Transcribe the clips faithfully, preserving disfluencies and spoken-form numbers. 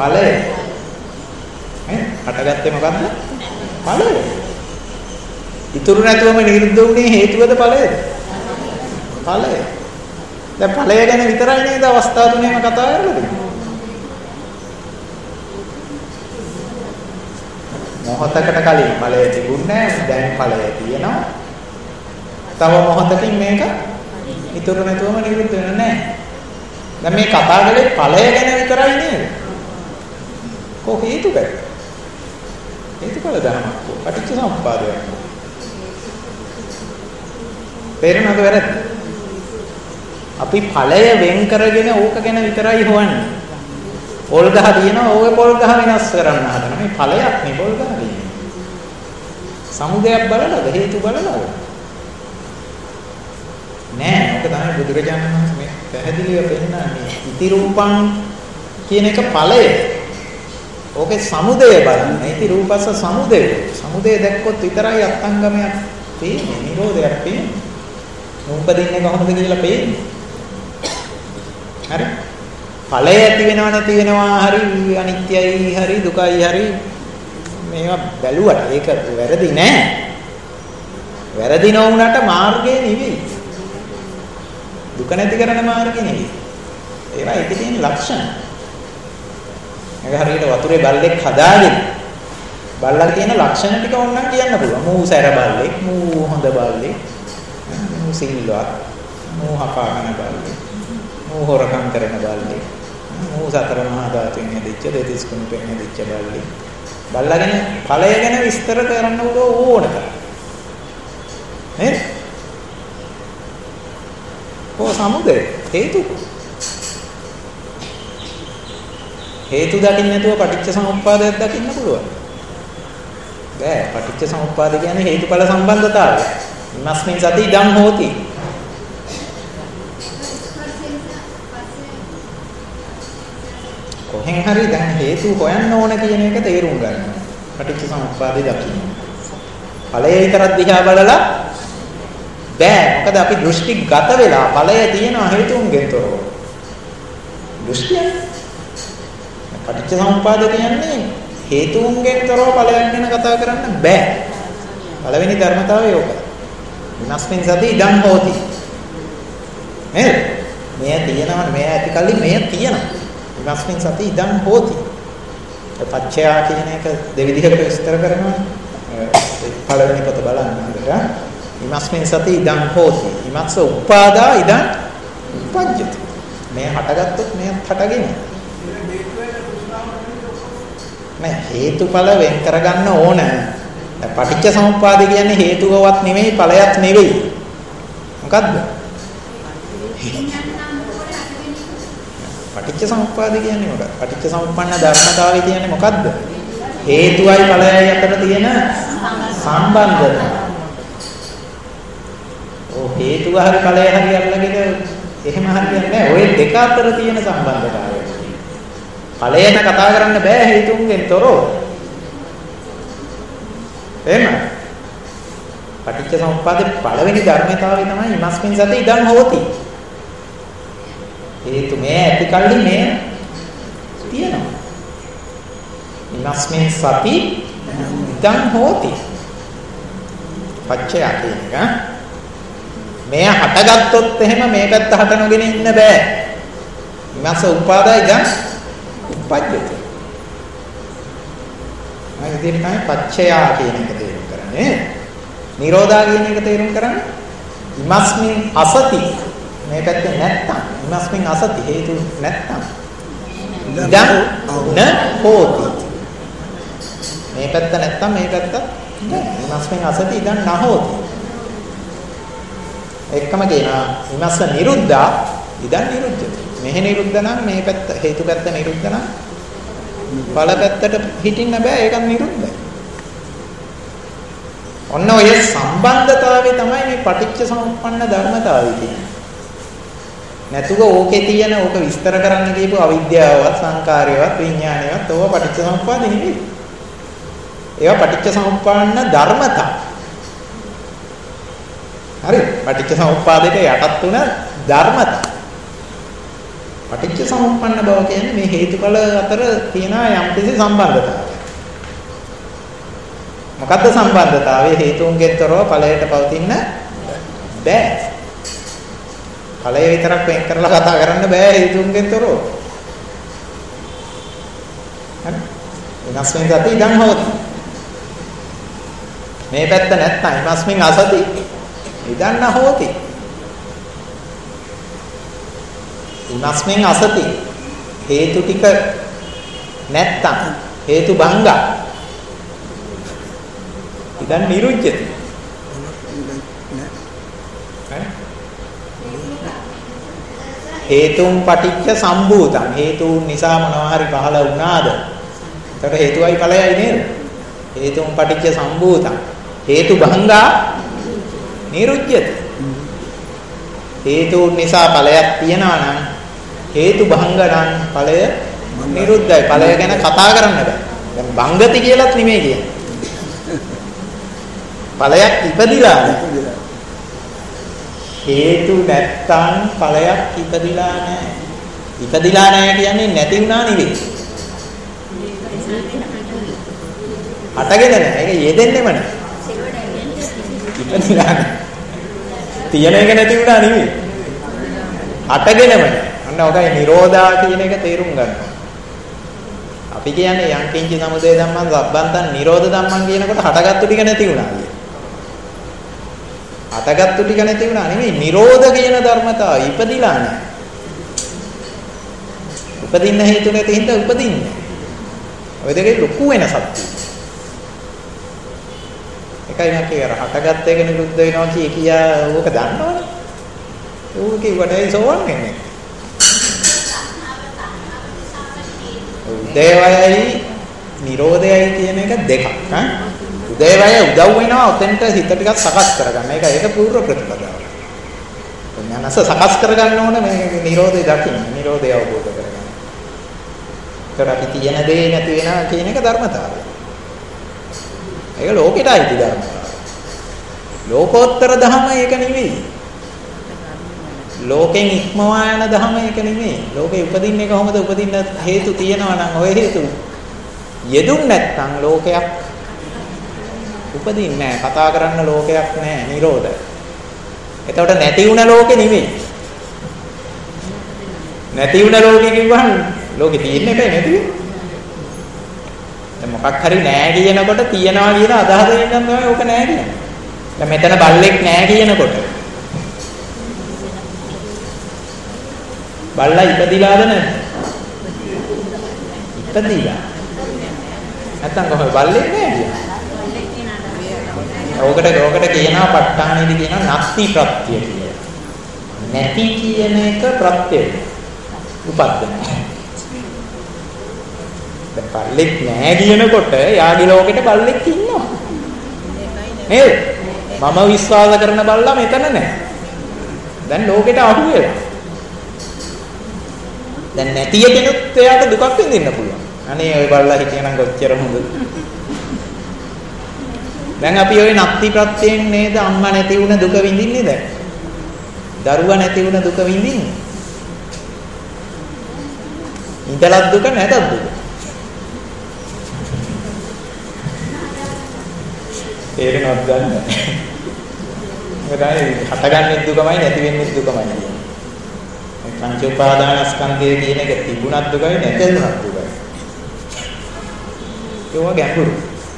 ඵලය. ඈ හටගත්තේ මොකද්ද? ඵලය. ඉතුරු නැතුවම නිරුද්ධ වුණේ හේතුවද ඵලයද? ඵලය. දැන් ඵලය ගැන විතරයි නේද අවස්ථා තුනේම කතා කරලා තියෙන්නේ. මොහොතකට කලින් ඵලය තිබුණේ නැහැ. දැන් ඵලය තියෙනවා. තව මොහොතකින් මේක ඉතුරු නැතුවම නිරුද්ධ වෙන්නේ නැහැ. දැන් මේ කතා කරේ ඵලය ගැන විතරයි නේද? කො හේතුකද? හේතුඵල ධර්මයක් කො පටිච්ච සමුප්පාදයක්. තේරෙනවද වැරද්ද? අපි ඵලය වෙන් කරගෙන ඕක ගැන විතරයි හොයන්නේ. පොල් ගහ තියෙනවා ඕක පොල් ගහ වෙනස් කරන්න හදන. මේ ඵලයක් නේ පොල් ගහ කියන්නේ. සමුදයක් බලලාද හේතු බලලාද? නෑ. ඔක තමයි බුදුරජාණන් වහන්සේ මේ පැහැදිලිව පෙන්නන්නේ. ඉති රූපං කියන එක ඵලය. ඕකේ සමුදය බලන්න. ඉති රූපස්ස සමුදය. සමුදය දැක්කොත් විතරයි අත්ංගමයක් පේන්නේ. නිරෝධයක් පේන්නේ. උපදින්නේ කොහොමද කියලා පේන්නේ. හරි. ඵලය ඇති වෙනව නැති වෙනවා හරි අනිත්‍යයි හරි දුකයි හරි මේවා බැලුවට ඒක වැරදි නෑ. වැරදි නොවුනට මාර්ගය නෙවෙයි. දුක නැති කරන මාර්ගය නෙවෙයි. ඒවා ඒකේ තියෙන ලක්ෂණ. ඒක හරියට වතුරේ බල්ලෙක් හදාගෙන බල්ලගේ තියෙන ලක්ෂණ ටික ඕනනම් කියන්න පුළුවන්. මූ සැර බල්ලෙක්, මූ හොඳ බල්ලෙක්, මූ සිල්වත්, මූ හපාගෙන බල්ලෙක්, මූ හොරකම් කරන බල්ලෙක්, මූ සතර මහා ධාතුන් හැදිච්ච දෙතිස් කුණුපෙන් හැදිච්ච බල්ලෙක්. බල්ලාගෙන ඵලය ගැන විස්තර කරන්න ඕන තරම්. නේද? කො සමුදය හේතු හේතු දකින්න නැතුව පටිච්ච සමුප්පාදයක් දකින්න පුළුවන්. බෑ. පටිච්ච සමුප්පාද කියන්නේ හේතුඵල සම්බන්ධතාවය. ඉමස්මින් සති ඉදං හෝති. කොහෙන් හරි දැන් හේතු හොයන්න ඕන කියන එක තේරුම් ගන්න. පටිච්ච සමුප්පාදේ දකින්න. ඵලය විතරක් දිහා බලලා බෑ. මොකද අපි දෘෂ්ටි ගත වෙලා ඵලය තියෙනවා හේතුන්ගෙන් තොරව. දෘෂ්ටිය. පටිච්ච සමුප්පාද කියන්නේ හේතුන්ගෙන් තොරව ඵලයක් ගැන කතා කරන්න බෑ. පළවෙනි ධර්මතාවය ඕකයි. විනස්මින් සති ඉදං හෝති. නේද? මෙය තියෙනවා මෙය ඇති කලින් මෙය තියෙනවා. විනස්මින් සති ඉදං හෝති. පච්චයා කියන එක දෙවිධයකට විස්තර කරනවා. පළවෙනි පොත බලන්න හොඳට. විනස්මින් සති ඉදං හෝති. ඉමත්ස උපාදා ඉදං උපජ්ජති. මේ හටගත්තොත් මෙයත් හටගෙන. මේ හේතුඵල වෙන් කරගන්න ඕන. පටිච්ච සමුප්පාද කියන්නේ හේතුවවත් නෙමෙයි ඵලයක් නෙවෙයි. මොකද්ද? පටිච්ච සමුප්පාද කියන්නේ මොකක්ද? පටිච්ච සමුප්පන්න ධර්මතාවය කියන්නේ මොකද්ද? හේතුවයි ඵලයයි අතර තියෙන සම්බන්ධය. ඔව් හේතුව හරි ඵලය හරි අල්ලගෙන එහෙම හරියන්නේ නැහැ. ওই දෙක අතර තියෙන සම්බන්ධතාවය. ඵලයෙන් කතා කරන්න බෑ හේතුන්ගෙන් තොරව. එහෙම. පටිච්ච සමුප්පාදේ පළවෙනි ධර්මතාවය තමයි ඉමස්මින් සති ඉදං හෝති. හේතු මේ ඇති කල්ලි මේ තියෙනවා. ඉමස්මින් සති ඉදං හෝති. පච්චය කියන එක මේ හටගත්තොත් එහෙම මේ පැත්ත හට නොගෙන ඉන්න බෑ. ඉමස්ස උපාදා ඉදං උපජ්ජති. අය විදිහට තමයි පච්චයා කියන එක තේරුම් කරන්නේ. නිරෝධා කියන එක තේරුම් කරන්නේ. ඉමස්මින් අසති මේ පැත්තේ නැත්තම් ඉමස්මින් අසති හේතු නැත්තම් ඉදං න හෝති. මේ පැත්ත නැත්තම් මේ පැත්ත ඉමස්මින් අසති ඉදං න හෝති. එක්කම කියනවා ඉමස්ස නිරුද්ධා ඉදං නිරුද්ධති. මෙහෙ නිරුද්ධ නම් මේ පැත්ත හේතු පැත්ත නිරුද්ධ නම් ඵල පැත්තට හිටින්න බෑ. ඒකත් නිරුද්ධයි. ඔන්න ඔය සම්බන්ධතාවය තමයි මේ පටිච්ච සමුප්පන්න ධර්මතාවය කියන්නේ. නැතුව ඕකේ තියෙන ඕක විස්තර කරන්න කියපු අවිද්‍යාවවත් සංකාරයවත් විඥානයවත් ඕවා පටිච්ච සමුප්පාද නෙවෙයි. ඒවා පටිච්ච සමුප්පන්න ධර්මතා. හරි. පටිච්ච සමුප්පාදයට යටත් වුණ ධර්මතා. පටිච්ච සමුප්පන්න බව කියන්නේ මේ හේතුඵල අතර තියෙන යම්කිසි සම්බන්ධතාවයක්. මොකද්ද සම්බන්ධතාවය? හේතුන්ගෙන් තොරව ඵලයට පවතින්න බෑ. ඵලය විතරක් වෙන් කරලා කතා කරන්න බෑ හේතුන්ගෙන් තොරව. හරි? විනාශයෙන් ගති ඉඳන් හොති. මේ පැත්ත නැත්නම් ඉමස්මින් අසති ඉදන්න හොති. ඉමස්මින් අසති හේතු ටික නැත්තම් හේතු භංග ඉදන් නිරුද්ධති. හේතුන් පටිච්ච සම්භූතං හේතුන් නිසා මොනවා හරි පහළ වුණාද? එතකොට හේතුවයි ඵලයයි නේද? හේතුන් පටිච්ච සම්භූතං හේතු භංගා නිරුද්ධති. හේතුන් නිසා ඵලයක් තියෙනවා නම් හේතු භංග නම් ඵලය නිරුද්ධයි. ඵලය ගැන කතා කරන්න බෑ. දැන් භංගති කියලාත් නෙමෙයි කියන්නේ. ඵලයක් ඉපදිලා නැහැ. හේතු නැත්තම් ඵලයක් ඉපදිලා නැහැ. ඉපදිලා නැහැ කියන්නේ නැති වුණා නෙවෙයි. හටගෙන නැහැ. ඒක යෙදෙන්නෙම නැහැ. ඉපදිලා නැහැ. තියෙන එක නැති වුණා නෙවෙයි. හටගෙනම නැහැ. අන්න ඔකයි නිරෝධා කියන එක තේරුම් ගන්න. අපි කියන්නේ යං කිංචි සමුදය ධම්මං සබ්බන්තං නිරෝධ ධම්මං කියනකොට හටගත්තු ටික නැති වුණා කියන්නේ. හටගත්තු ටික නැති වුණා නෙවෙයි නිරෝධ කියන ධර්මතාවය ඉපදිලා නැහැ. උපදින්න හේතු නැති හින්දා උපදින්නේ. ඔය දෙකේ ලොකු වෙනසක් තියෙනවා. එකයි මම කියර හටගත්ත එක නිරුද්ධ වෙනවා කිය කියා ඕක දන්නවනේ. ඕක කිව්වටයි සෝවන් වෙන්නේ. උදේවයයි නිරෝධයයි කියන එක දෙකක් ඈ. උදේවය උදව් වෙනවා ඔතෙන්ට හිත ටිකක් සකස් කරගන්න. ඒක ඒක පූර්ව ප්‍රතිපදාව. මනස සකස් කරගන්න ඕන මේ නිරෝධය දකින්න. නිරෝධය අවබෝධ කරගන්න. ඒතර අපි තියෙන දේ නැති වෙනවා කියන එක ධර්මතාවය. ඒක ලෝකෙට අයිති ධර්මතාවය. ලෝකෝත්තර ධම ඒක නෙවෙයි. ලෝකෙන් ඉක්මවා යන ධම ඒක නෙවෙයි. ලෝකෙ උපදින්නේ කොහොමද? උපදින්න හේතු තියෙනවා නම් ওই හේතු යෙදුන් නැත්නම් ලෝකයක් උපදින්නේ නැහැ. කතා කරන්න ලෝකයක් නැහැ. නිරෝධය. එතකොට නැති වුණ ලෝකෙ නෙවෙයි. නැති වුණ ලෝකෙ කිව්වහම ලෝකෙ තියෙන්නේ නැහැ නැති වෙන්නේ. දැන් මොකක් හරි නැහැ කියනකොට තියනවා කියන අදහසින් නම් තමයි ඕක නැහැ කියන්නේ. දැන් මෙතන බල්ලෙක් නැහැ කියනකොට බල්ලා ඉපදිලාද නැද්ද? ඉපදිලා. නැත්තම් කොහොමද බල්ලෙක් නැහැ කියන්නේ? ඕකට ඕකට කියනවා ප ဋ ාණේදී කියනවා නැති ප්‍රත්‍ය කියලා. නැති කියන එක ප්‍රත්‍යය. උපද්දන. දැන් බල්ලෙක් නැහැ කියනකොට යාගේ ලෝකෙට බල්ලෙක් ඉන්නවා. නේද? මම විශ්වාස කරන බල්ලා මෙතන නැහැ. දැන් ලෝකෙට අහු වෙලා. දැන් නැති කෙනෙක් එයාට දුකක් විඳින්න පුළුවන්. අනේ ওই බල්ලා හිටියනම් කොච්චර හොඳද? දැන් අපි ওই නැති ප්‍රත්‍යයෙන් නේද අම්මා නැති වුණ දුක විඳින්නේ දැන්. දරුවා නැති වුණ දුක විඳින්නේ. ඉඳලත් දුක නැතත් දුක. තේරෙනවද ගන්න? ඒකයි හටගන්නේ දුකමයි නැති වෙන්නේ දුකමයි. පංච උපාදානස්කන්ධය කියන එක තිබුණත් දුකයි නැතිවෙන්නත් දුකයි. ඒවා ගැඹුරු.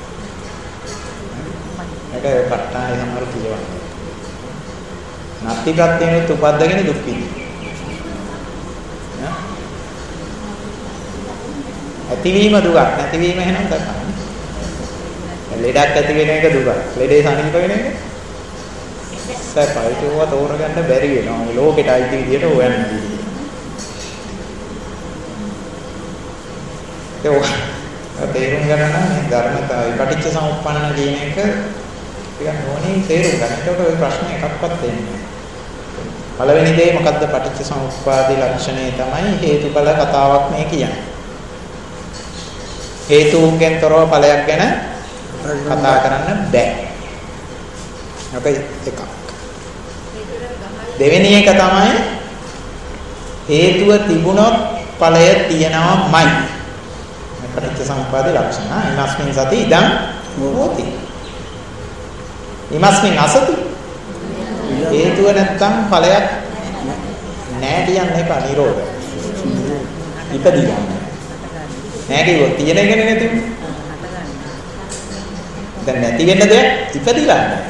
ඒක ප ဋ ාණේ සමහර කියවන්නේ. නැති ප්‍රත්‍යයෙන් උපද්දගෙන දුක් විඳිනවා. ඇතිවීම දුකක් නැතිවීම එහෙනම් තමයි. ලෙඩක් ඇති වෙන එක දුකක්. ලෙඩේ සනීප වෙන එක සැපයි. ඒවා තෝරගන්න බැරි වෙනවා. ලෝකෙට අයිති විදියට හොයන්නේ. ඒක තේරුම් ගන්න නම් මේ ධර්මතාවය පටිච්ච සමුප්පන්න කියන එක ටිකක් නෝනින් තේරුම් ගන්න. ඒකට ওই ප්‍රශ්න එකක්වත් දෙන්නේ නැහැ. පළවෙනි දේ මොකද්ද? පටිච්ච සමුප්පාදේ ලක්ෂණය තමයි හේතුඵල කතාවක් මේ කියන්නේ. හේතුන්ගෙන් තොරව ඵලයක් ගැන කතා කරන්න බෑ. ඔක එකක්. දෙවෙනි එක තමයි හේතුව තිබුණොත් ඵලය තියෙනවමයි. මේ පටිච්ච සමුප්පාදේ ලක්ෂණ. ඊමස්මින් සති ඉදං හෝති. ඊමස්මින් අසති. හේතුව නැත්තම් ඵලයක් නෑ කියන්නේ එපා නිරෝධ. ඉපදිලා. නෑ කිව්වොත් තියෙන එකනේ නැති. දැන් නැති වෙන්න දෙයක් ඉපදිලා නෑ.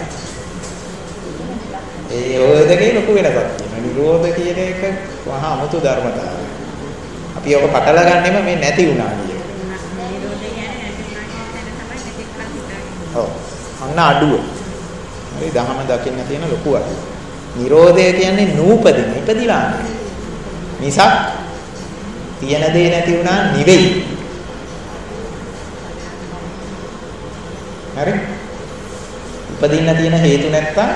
ඒ ඔය දෙකේ ලොකු වෙනසක් තියෙනවා. නිරෝධ කියන එක මහා අමුතු ධර්මතාවය. අපි ඔක පටල ගන්නෙම මේ නැති වුණා කියන එක. නිරෝධය කියන්නේ නැති වුණා කියන තැන තමයි මෙතෙක් කල් හිතාගෙන. ඔව්. අන්න අඩුව. හරි දහම දකින්න තියෙන ලොකු අඩුව. නිරෝධය කියන්නේ නූපදින ඉපදිලා නෑ. නිසා තියෙන දේ නැති වුණා නෙවෙයි. හරි? උපදින්න තියෙන හේතු නැත්තම්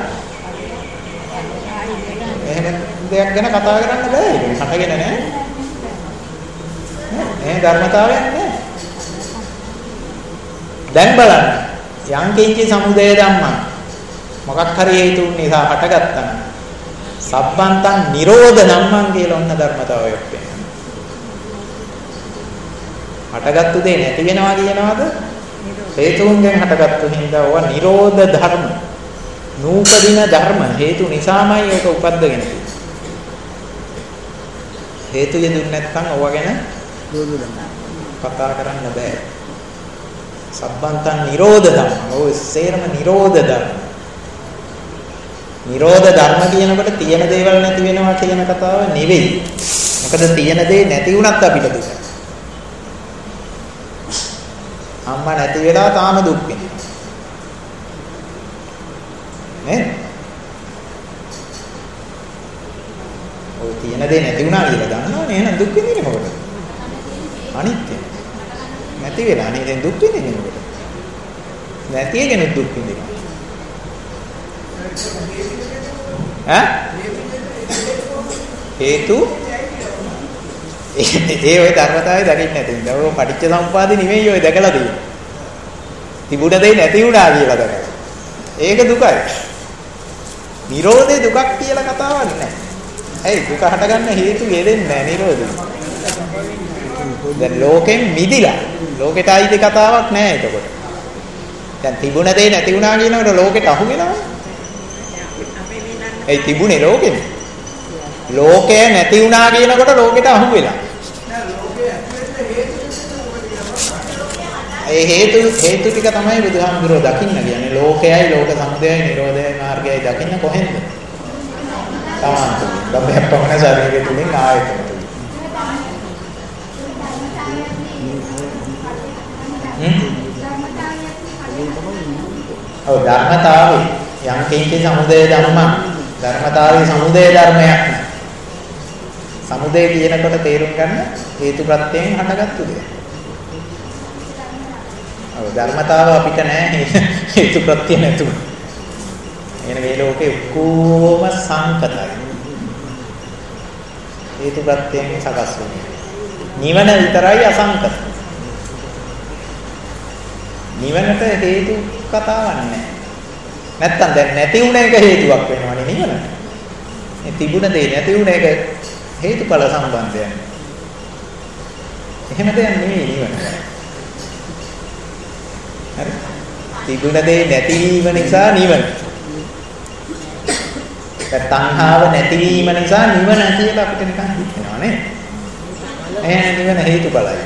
එහෙම දෙයක් ගැන කතා කරන්න බෑ. ඒක හටගෙන නෑ. නෑ ධර්මතාවයක් නෑ. දැන් බලන්න. යම් කිංචි සමුදය ධම්මං මොකක් හරි හේතුන් නිසා හටගත්තා. සබ්බන්තං නිරෝධ ධම්මං කියලා ඔන්න ධර්මතාවයක් වෙනවා. හටගත්තු දේ නැති වෙනවා කියනවාද? හේතුන්ගෙන් හටගත්තු හින්දා ඕවා නිරෝධ ධර්ම. නූපදින ධර්ම හේතු නිසාමයි ඒක උපද්දගෙන තියෙන්නේ. හේතු යෙදුන්නේ නැත්නම් ඕවා ගැන කතා කරන්න බෑ. සබ්බන්තං නිරෝධ ධම්ම. ඔය සේරම නිරෝධ ධර්ම. නිරෝධ ධර්ම කියනකොට තියෙන දේවල් නැති වෙනවා කියන කතාව නෙවෙයි. මොකද තියෙන දේ නැති වුණත් අපිට දුක. අම්මා නැති වෙලා තාම දුක් විඳිනවා. නේ? ඔය තියෙන දේ නැති වුණා කියලා දන්නවනේ. එහෙනම් දුක් විඳින්නේ මොකටද? අනිත්‍ය. නැති වෙලා නේද දුක් විඳින්නේ මොකටද? නැති එකෙනු දුක් විඳිනවා. ඈ? හේතු ඒ ඔය ධර්මතාවය දකින්න නැති ඉඳලා ඔය පටිච්ච සමුප්පාදේ නෙමෙයි ඔය දැකලා තියෙන්නේ. තිබුණ දෙය නැති වුණා කියලා දැකලා. ඒක දුකයි. නිරෝධේ දුකක් කියලා කතාවක් නැහැ. ඇයි දුක හටගන්න හේතු යෙදෙන්නේ නැහැ නිරෝධේ. දැන් ලෝකෙන් මිදිලා ලෝකෙට ආයිති කතාවක් නැහැ එතකොට. දැන් තිබුණ දෙය නැති වුණා කියනකොට ලෝකෙට අහු වෙනවා. ඒ තිබුණේ ලෝකෙනේ. ලෝකය නැති වුණා කියනකොට ලෝකෙට අහු වෙලා. ඒ හේතු හේතු ටික තමයි බුදුහාමුදුරුවෝ දකින්න කියන්නේ. ලෝකයයි ලෝක සමුදයයි නිරෝධයයි මාර්ගයයි දකින්න කොහෙන්ද? තමන් තුලින්. බබයක් පමණ ශරීරය තුලින් ආයතන තුලින්. හ්ම්. ඔව් ධර්මතාවය යම් කිංචි සමුදය ධර්මං ධර්මතාවයේ සමුදය ධර්මයක්. සමුදය කියනකොට තේරුම් ගන්න හේතු ප්‍රත්‍යයෙන් හටගත්තු දෙයක්. ඔව් ධර්මතාව අපිට නෑ හේතු ප්‍රත්‍ය නැතුව. එන මේ ලෝකේ ඔක්කොම සංකතයි. හේතු ප්‍රත්‍යයෙන් සකස් වෙන්නේ. නිවන විතරයි අසංකත. නිවනට හේතු කතාවක් නෑ. නැත්තම් දැන් නැති වුණ එක හේතුවක් වෙනවනේ නිවනට. මේ තිබුණ දේ නැති වුණ එක හේතුඵල සම්බන්ධයක්. එහෙම දෙයක් නෙවෙයි නිවන. හරි. තිබුණ දේ නැතිවීම නිසා නිවන. ඒ තණ්හාව නැතිවීම නිසා නිවන කියලා අපිට නිකන් හිතෙනවා නේද? එහෙනම් නිවන හේතුඵලයි.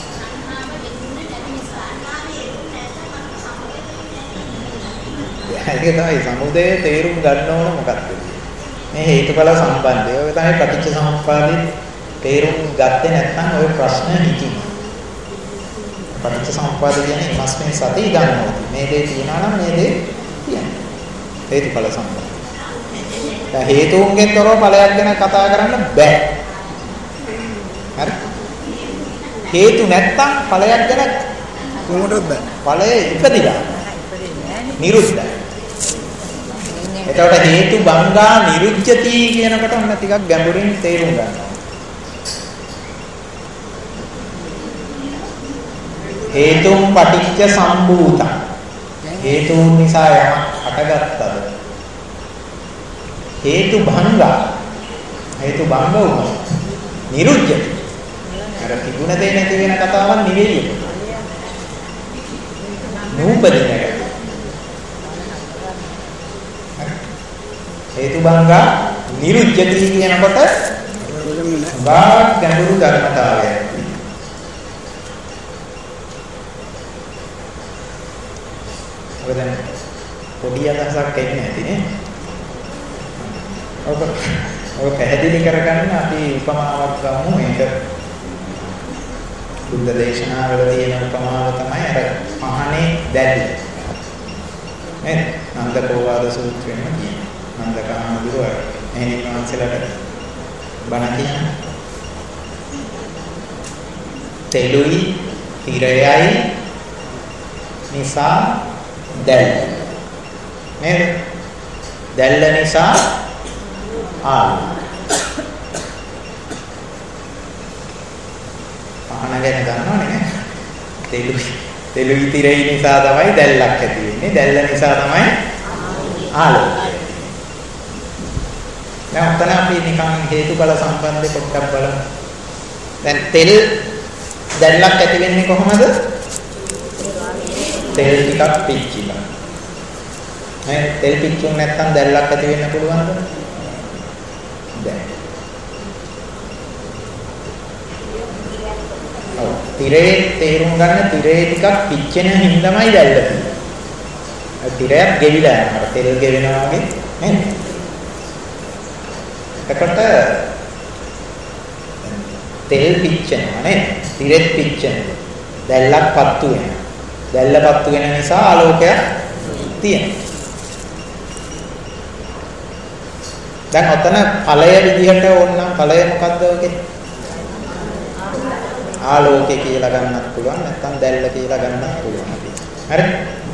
ඒක තමයි සමුදය තේරුම් ගන්න ඕන මොකක්ද? මේ හේතුඵල සම්බන්ධය. ඔය තමයි පටිච්ච සමුප්පාදේ තේරුම් ගත්තේ නැත්නම් ඔය ප්‍රශ්න හිතිනවා. පටිච්ච සමුප්පාද කියන්නේ ඊමස්මින් සති ගන්නවා. මේ දේ තියනවා නම් මේ දේ කියන්නේ. හේතුඵල සම්බන්ධය. දැන් හේතුන්ගෙන් තොරව ඵලයක් ගැන කතා කරන්න බෑ. හරි? හේතු නැත්තම් ඵලයක් ගැන කොහොමද බෑ? ඵලය ඉපදිලා. නිරුද්ධයි. එතකොට හේතු බංගා නිරුද්ධති කියනකොට ඔන්න ටිකක් ගැඹුරින් තේරුම් ගන්නවා. හේතුම් පටිච්ච සම්භූතං. හේතුන් නිසා යමක් හටගත්තද? හේතු භංගා. හේතු භංග වුණා. නිරුද්ධ. අර තිබුණ දේ නැති වෙන කතාවක් නෙවෙයි. නූපදින එක. හේතුබංගා නිරුද්ධති කියනකොට ගා ගැඹුරු ධර්මතාවයක්. ඔය දැන් පොඩි අදහසක් එන්නේ නැතිනේ. ඔක ඔක පැහැදිලි කරගන්න අපි උපමාවක් ගමු. මේක බුද්ධ දේශනාවල තියෙන උපමාව තමයි අර මහණේ දැල්ල. නේද? නන්දකෝවාද සූත්‍රයෙන් කියන්නේ. නන්දකාමදුර මෙහෙණින් වහන්සේලාට බණ කියන තෙලුයි තිරයයි නිසා දැල්ල. නේද? දැල්ල නිසා ආලෝක. පහන ගැන දන්නවනේ නේ. තෙලුයි තෙලුයි තිරයි නිසා තමයි දැල්ලක් ඇති වෙන්නේ. දැල්ල නිසා තමයි ආලෝකය. දැන් ඔතන අපි නිකන් හේතුඵල සම්බන්ධය පොඩ්ඩක් බලමු. දැන් තෙල් දැල්ලක් ඇති වෙන්නේ කොහොමද? තෙල් ටිකක් පිච්චිලා. නේ තෙල් පිච්චුනේ නැත්නම් දැල්ලක් ඇති වෙන්න පුළුවන්ද? බැහැ. ඔව් තිරේ තේරුම් ගන්න තිරේ ටිකක් පිච්චෙන හින්දාමයි දැල්ල තියෙන්නේ. තිරයක් ගෙවිලා යනවා. තෙල් ගෙවෙනවා වගේ නේද? එතකොට තෙල් පිච්චෙනවා නේද? තිරෙත් පිච්චෙනවා. දැල්ලක් පත්තු වෙනවා. දැල්ල පත්තු වෙන නිසා ආලෝකයක් තියෙනවා. දැන් ඔතන ඵලය විදිහට ඕනනම් ඵලය මොකද්ද ඔකේ? ආලෝකය කියලා ගන්නත් පුළුවන් නැත්නම් දැල්ල කියලා ගන්නත් පුළුවන්. හරි?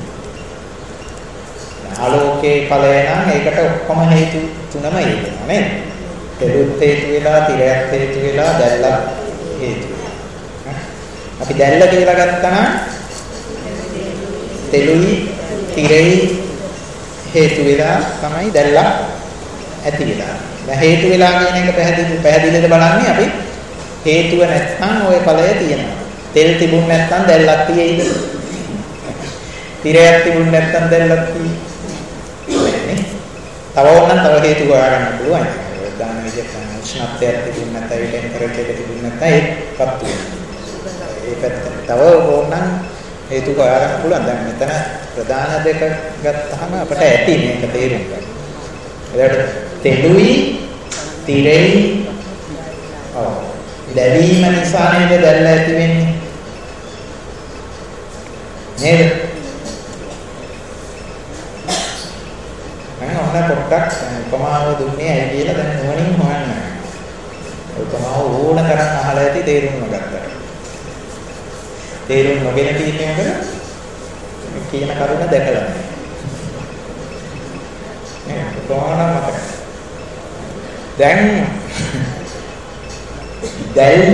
ආලෝකයේ ඵලය නම් ඒකට ඔක්කොම හේතු තුනම හේතුනවා නේද? තෙලුත් හේතු වෙලා, තිරයක් හේතු වෙලා, දැල්ලක් හේතු වෙලා. අපි දැල්ල කියලා ගත්තා නම් තෙලුයි තිරෙයි හේතු වෙලා තමයි දැල්ලක් ඇති වෙලා. දැන් හේතු වෙලා කියන එක පැහැදිලි පැහැදිලිද බලන්නේ අපි හේතුව නැත්නම් ওই ඵලය තියෙනවා. තෙල් තිබුණ නැත්නම් දැල්ලක් තියෙයිද? තිරයක් තිබුණ නැත්නම් දැල්ලක් තියෙන්නේ. තව ඕනනම් තව හේතු හොයාගන්න පුළුවන්. දාන විදිහට උෂ්ණත්වයක් තිබුණ නැත්නම් ඒ ටෙම්පරේචර් එක තිබුණ නැත්නම් ඒකපත් වෙනවා. ඒ පැත්ත තව ඕනනම් හේතු හොයාගන්න පුළුවන්. දැන් මෙතන ප්‍රධාන දෙක ගත්තාම අපිට ඇති මේක තේරුම් ගන්න. එතකොට තෙලුයි තිරෙයි ඔව් දැවීම නිසා නේද දැල්ල ඇති වෙන්නේ නේද? මම ඔන්න පොඩ්ඩක් උපමාව දුන්නේ ඇයි කියලා දැන් නුවණින් හොයන්න. උපමාව ඕන තරම් අහලා ඇති තේරුම් ගන්නට. තේරුම් නොගෙන තියෙන්නේ මොකද? කියන කරුණ දැකලා නැහැ. නේ කොහොමද මතක? දැන් දැල්ල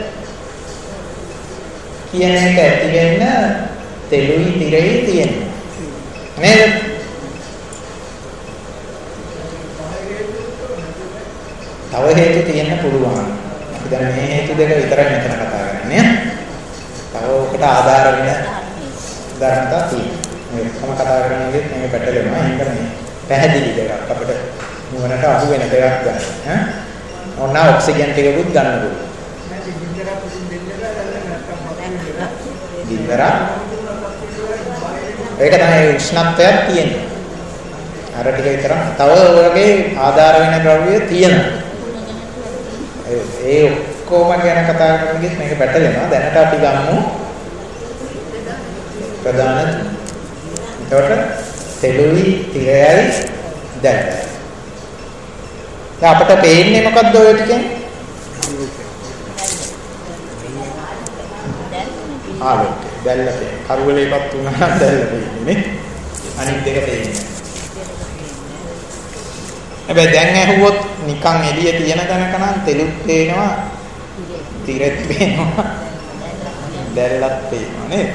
කියන එක ඇති වෙන්න තෙලුයි තිරෙයි තියෙනවා. නේද? තව හේතු තියෙන්න පුළුවන්. අපි දැන් මේ හේතු දෙක විතරයි මෙතන කතා කරන්නේ. තව ඔකට ආධාර වෙන ධර්මතා තියෙනවා. මේ කොහොම කතා කරන්නේ මේක පැටලෙනවා. ඒක මේ පැහැදිලි දෙයක් අපිට නුවණට අහු වෙන දෙයක් ගන්න. ඈ ඔන්න ඔක්සිජන් ටිකකුත් ගන්න පුළුවන්. ගින්දර ඒක තමයි උෂ්ණත්වයක් තියෙන්නේ. අර ටික විතර තව ඔයගේ ආධාර වෙන ද්‍රව්‍ය තියෙනවා. ඒ ඔක්කොම ගැන කතා කරනකොට මේක පැටලෙනවා. දැනට අපි ගමු ප්‍රධාන එතකොට තෙලුයි තිරයයි දැල්ලයි. දැන් අපිට පේන්නේ මොකද්ද ඔය ටිකෙන්? ආලෝකය. දැල්ල පේන්නේ. කරුවලේපත් වුණා නම් දැල්ල පේන්නේ නේ. අනිත් දෙක පේන්නේ. හැබැයි දැන් ඇහුවොත් නිකන් එළිය තියෙන තැනක නම් තෙලුත් පේනවා, තිරෙත් පේනවා, දැල්ලත් පේනවා නේද?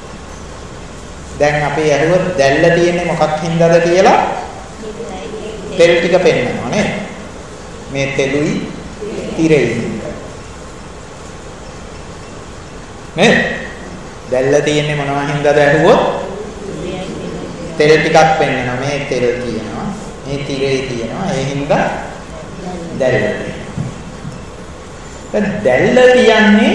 දැන් අපි ඇහුවොත් දැල්ල තියෙන්නේ මොකක් හින්දාද කියලා තෙල් ටික පෙන්නනවා නේද? මේ තෙලුයි තිරෙයි. නේද? දැල්ල තියෙන්නේ මොනවා හින්දාද ඇහුවොත් තෙල් ටිකක් පෙන්නනවා. මේ තෙල් තියෙනවා. මේ තිරෙයි තියෙනවා. ඒ හින්දා දැල්ල තියෙනවා. දැල්ල කියන්නේ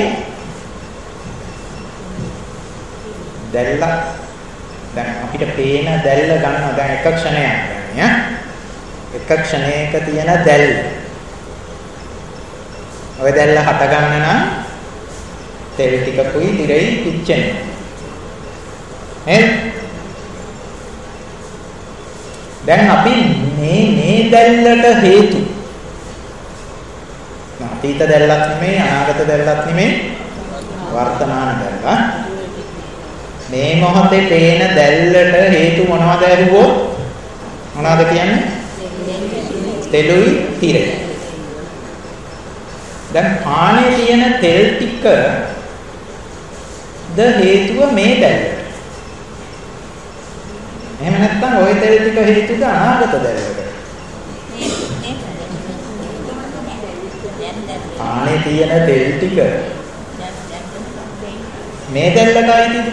දැල්ල දැන් අපිට පේන දැල්ල ගන්නවා දැන් එක ක්ෂණයක් ගන්න ඈ එක ක්ෂණයක තියෙන දැල්ල ඔය දැල්ල හට ගන්න නම් තෙල් ටිකකුයි තිරෙයි පිච්චෙනවා නේද දැන් අපි මේ මේ දැල්ලට හේතු අතීත දැල්ලක් නෙමෙයි අනාගත දැල්ලක් නෙමෙයි වර්තමාන දැල්ල මේ මොහොතේ පේන දැල්ලට හේතු මොනවද ඇරුවොත් මොනවද කියන්නේ තෙලුයි තිරෙයි දැන් පානේ තියෙන තෙල් ටික ද හේතුව මේ දැල්ලට එහෙම නැත්නම් ওই තෙල් ටික හේතුද අනාගත දැල්ලට පානේ තියෙන තෙල් ටික මේ දැල්ලට අයිතිද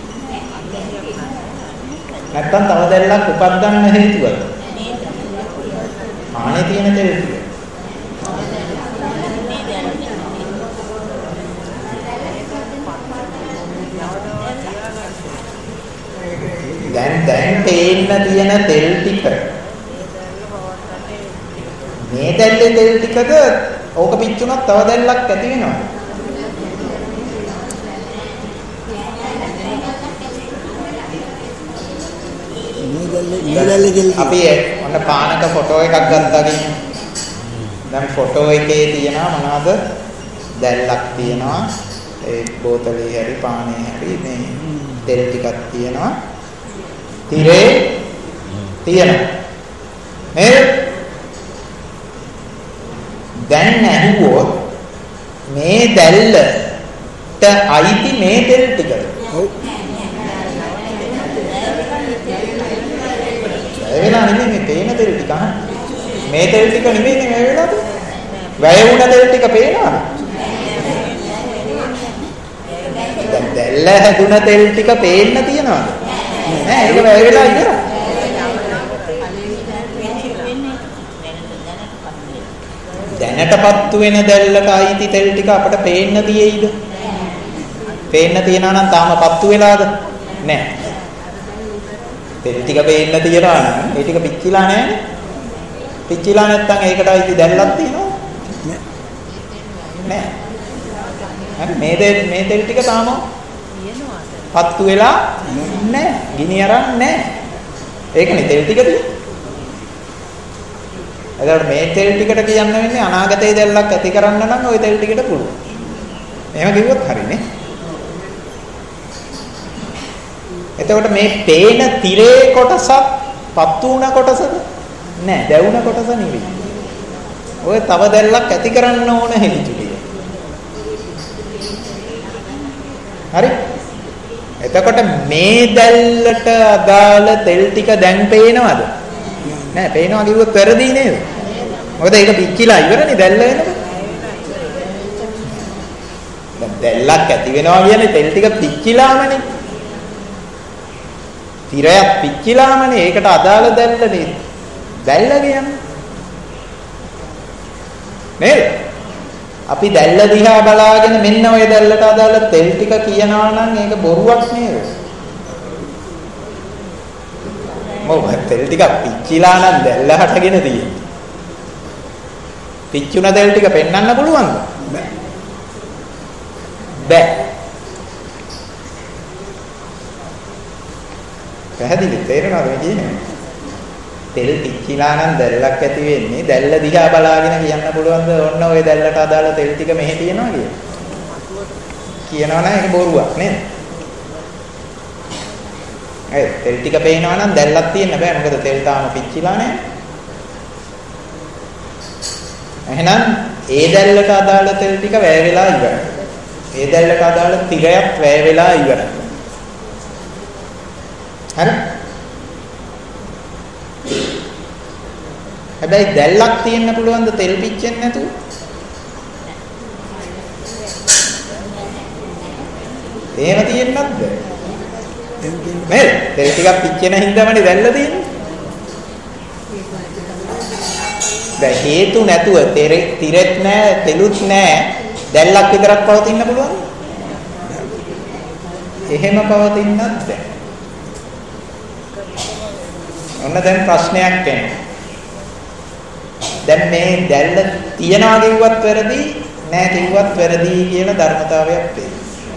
නැත්තම් තව දැල්ලක් උපදින්න හේතුවද? පානේ තියෙන තෙල් ටික. දැන් දැන් පේන්න තියෙන තෙල් ටික. මේ දැල්ලේ තෙල් ටිකද ඕක පිච්චුනත් තව දැල්ලක් ඇති වෙනවා. අපි ඔන්න පානක ෆොටෝ එකක් ගත්තා කියන්නේ. දැන් ෆොටෝ එකේ තියෙනවා මොනවද? දැල්ලක් තියෙනවා. ඒ බෝතලේ හැරි පානේ හැරි මේ තෙල් ටිකක් තියෙනවා. තිරේ තියෙනවා. නේද? දැන් ඇහුවොත් මේ දැල්ලට අයිති මේ තෙල් ටිකද? ඔව්. ඒ වෙලාව නෙමෙයි මේ පේන තෙල් ටික අහන්න. මේ තෙල් ටික නෙමෙයි මේ වෙලාවට. වැය වුණ තෙල් ටික පේනවද? දැන් දැල්ල හැදුන තෙල් ටික පේන්න තියනවද? නෑ ඒක වැය වෙලා ඉවරයි. දැනටපත්තු වෙන දැල්ලට අයිති තෙල් ටික අපිට පේන්න තියෙයිද? පේන්න තියනවා නම් තාම පත්තු වෙලාද? නෑ. තෙල් ටික පේන්න තියනවා නම් ඒ ටික පිච්චිලා නෑනේ. පිච්චිලා නැත්තම් ඒකට අයිති දැල්ලක් තියෙනවද? නෑ. හරි මේ තෙල් මේ තෙල් ටික තාම පත්තු වෙලා නෑ. ගිනි අරන් නෑ. ඒකනේ තෙල් ටික තියෙන්නේ. එතකොට මේ තෙල් ටිකට කියන්න වෙන්නේ අනාගතයේ දැල්ලක් ඇති කරන්න නම් ওই තෙල් ටිකට පුළුවන්. එහෙම කිව්වොත් හරිනේ. එතකොට මේ පේන තිරේ කොටසක් පත්තු වුණ කොටසද? නෑ, දැවුණ කොටස නෙවෙයි. ඔය තව දැල්ලක් ඇති කරන්න ඕන හෙලිචුලිය. හරි? එතකොට මේ දැල්ලට අදාළ තෙල් ටික දැන් පේනවද? නෑ, පේනවා කිව්වොත් වැරදි නේද? මොකද ඒක පිච්චිලා ඉවරනේ දැල්ල වෙනකොට. දැන් දැල්ලක් ඇති වෙනවා කියන්නේ තෙල් ටික පිච්චිලාමනේ. තිරයක් පිච්චිලාමනේ ඒකට අදාළ දැල්ල නේද? දැල්ල කියන්නේ. නේද? අපි දැල්ල දිහා බලාගෙන මෙන්න ඔය දැල්ලට අදාළ තෙල් ටික කියනවා නම් ඒක බොරුවක් නේද? මොකද තෙල් ටික පිච්චිලා නම් දැල්ල හටගෙන තියෙන්නේ. පිච්චුන තෙල් ටික පෙන්වන්න පුළුවන්ද? බෑ. බෑ. පැහැදිලි තේරෙනවද මේ කියන්නේ? තෙල් පිච්චිලා නම් දැල්ලක් ඇති වෙන්නේ දැල්ල දිහා බලාගෙන කියන්න පුළුවන්ද ඔන්න ඔය දැල්ලට අදාළ තෙල් ටික මෙහෙ තියෙනවා කියලා? කියනවා නම් ඒක බොරුවක් නේද? ඒ තෙල් ටික පේනවා නම් දැල්ලක් තියෙන්න බෑ මොකද තෙල් තාම පිච්චිලා නැහැ. එහෙනම් ඒ දැල්ලට අදාළ තෙල් ටික වැය වෙලා ඉවරයි. ඒ දැල්ලට අදාළ තිරයක් වැය වෙලා ඉවරයි. හරි? හැබැයි දැල්ලක් තියෙන්න පුළුවන් ද තෙල් පිච්චෙන්නේ නැතුව? එහෙම තියෙන්නත් බෑ. නේද? තෙල් ටිකක් පිච්චෙන හින්දාමනේ දැල්ල තියෙන්නේ. දැන් හේතු නැතුව තිරෙත් නැහැ, තෙලුත් නැහැ, දැල්ලක් විතරක් පවතින්න පුළුවන්. එහෙම පවතින්නත් බෑ. ඔන්න දැන් ප්‍රශ්නයක් එනවා. දැන් මේ දැල්ල තියනවා කිව්වත් වැරදි, නැහැ කිව්වත් වැරදි කියන ධර්මතාවයක් තියෙනවා.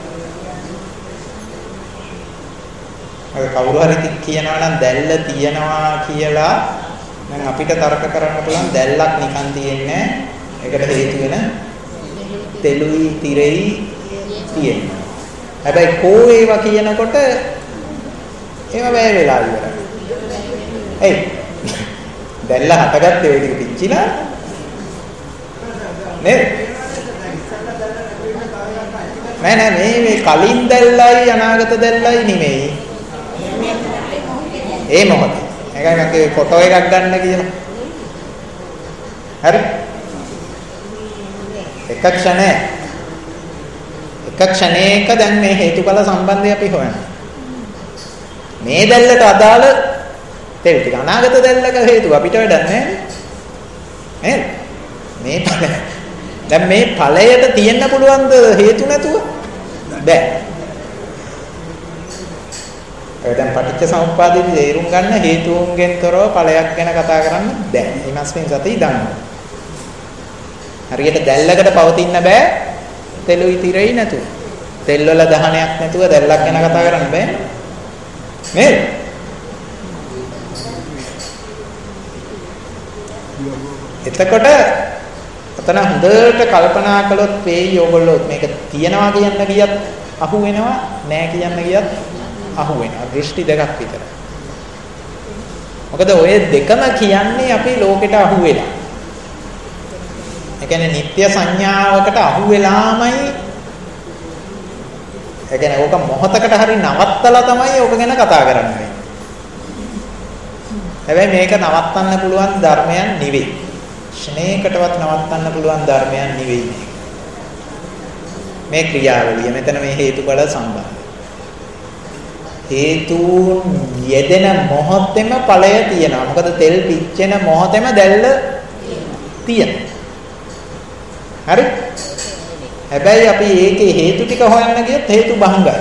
අර කවුරු හරි කියනවා නම් දැල්ල තියනවා කියලා නම් අපිට තර්ක කරන්න පුළුවන් දැල්ලක් නිකන් තියෙන්නේ නැහැ. ඒකට හේතු වෙන තෙලුයි තිරෙයි තියෙනවා. හැබැයි කෝ ඒවා කියනකොට ඒවා වැය වෙලා ඉවරයි. එයි දැල්ල හටගත්තේ ওই ටික පිච්චිලා නේද? නෑ නෑ මේ මේ කලින් දැල්ලයි අනාගත දැල්ලයි නෙමෙයි. ඒ මොකද? ඒකයි මම ෆොටෝ එකක් ගන්න කියලා. හරි? එක ක්ෂණය. එක ක්ෂණයක දැන් මේ හේතුඵල සම්බන්ධය අපි හොයනවා. මේ දැල්ලට අදාළ තෙල් ටික අනාගත දැල්ලක හේතුව අපිට වැඩක් නැහැ. නේද? මේ ඵලය. දැන් මේ ඵලයට තියෙන්න පුළුවන්ද හේතු නැතුව? බෑ. දැන් පටිච්ච සමුප්පාදයේදී තේරුම් ගන්න හේතුන්ගෙන් තොරව ඵලයක් ගැන කතා කරන්න බෑ. ඊමස්මින් සතිය දන්නවා. හරියට දැල්ලකට පවතින්න බෑ තෙලුයි තිරෙයි නැතුව. තෙල් වල දහනයක් නැතුව දැල්ලක් ගැන කතා කරන්න බෑ. නේද? එතකොට අතන හොඳට කල්පනා කළොත් වේයි ඕගොල්ලෝ මේක තියනවා කියන්න ගියත් අහු වෙනවා, නෑ කියන්න ගියත් අහු වෙනවා. දෘෂ්ටි දෙකක් විතර. මොකද ඔය දෙකම කියන්නේ අපි ලෝකෙට අහු වෙලා. ඒ කියන්නේ නිත්‍ය සංඥාවකට අහු වෙලාමයි. ඒ කියන්නේ ඕක මොහතකට හරි නවත්තලා තමයි ඕක ගැන කතා කරන්නේ. හැබැයි මේක නවත්තන්න පුළුවන් ධර්මයන් නෙවෙයි. ක්ෂණයකටවත් නවත්තන්න පුළුවන් ධර්මයන් නෙවෙයි මේක. මේ ක්‍රියාවලිය මෙතන මේ හේතුඵල සම්බන්ධය. හේතුන් යෙදෙන මොහොතේම ඵලය තියෙනවා. මොකද තෙල් පිච්චෙන මොහොතේම දැල්ල තියෙනවා. හරි? හැබැයි අපි ඒකේ හේතු ටික හොයන්න ගියොත් හේතු භංගයි.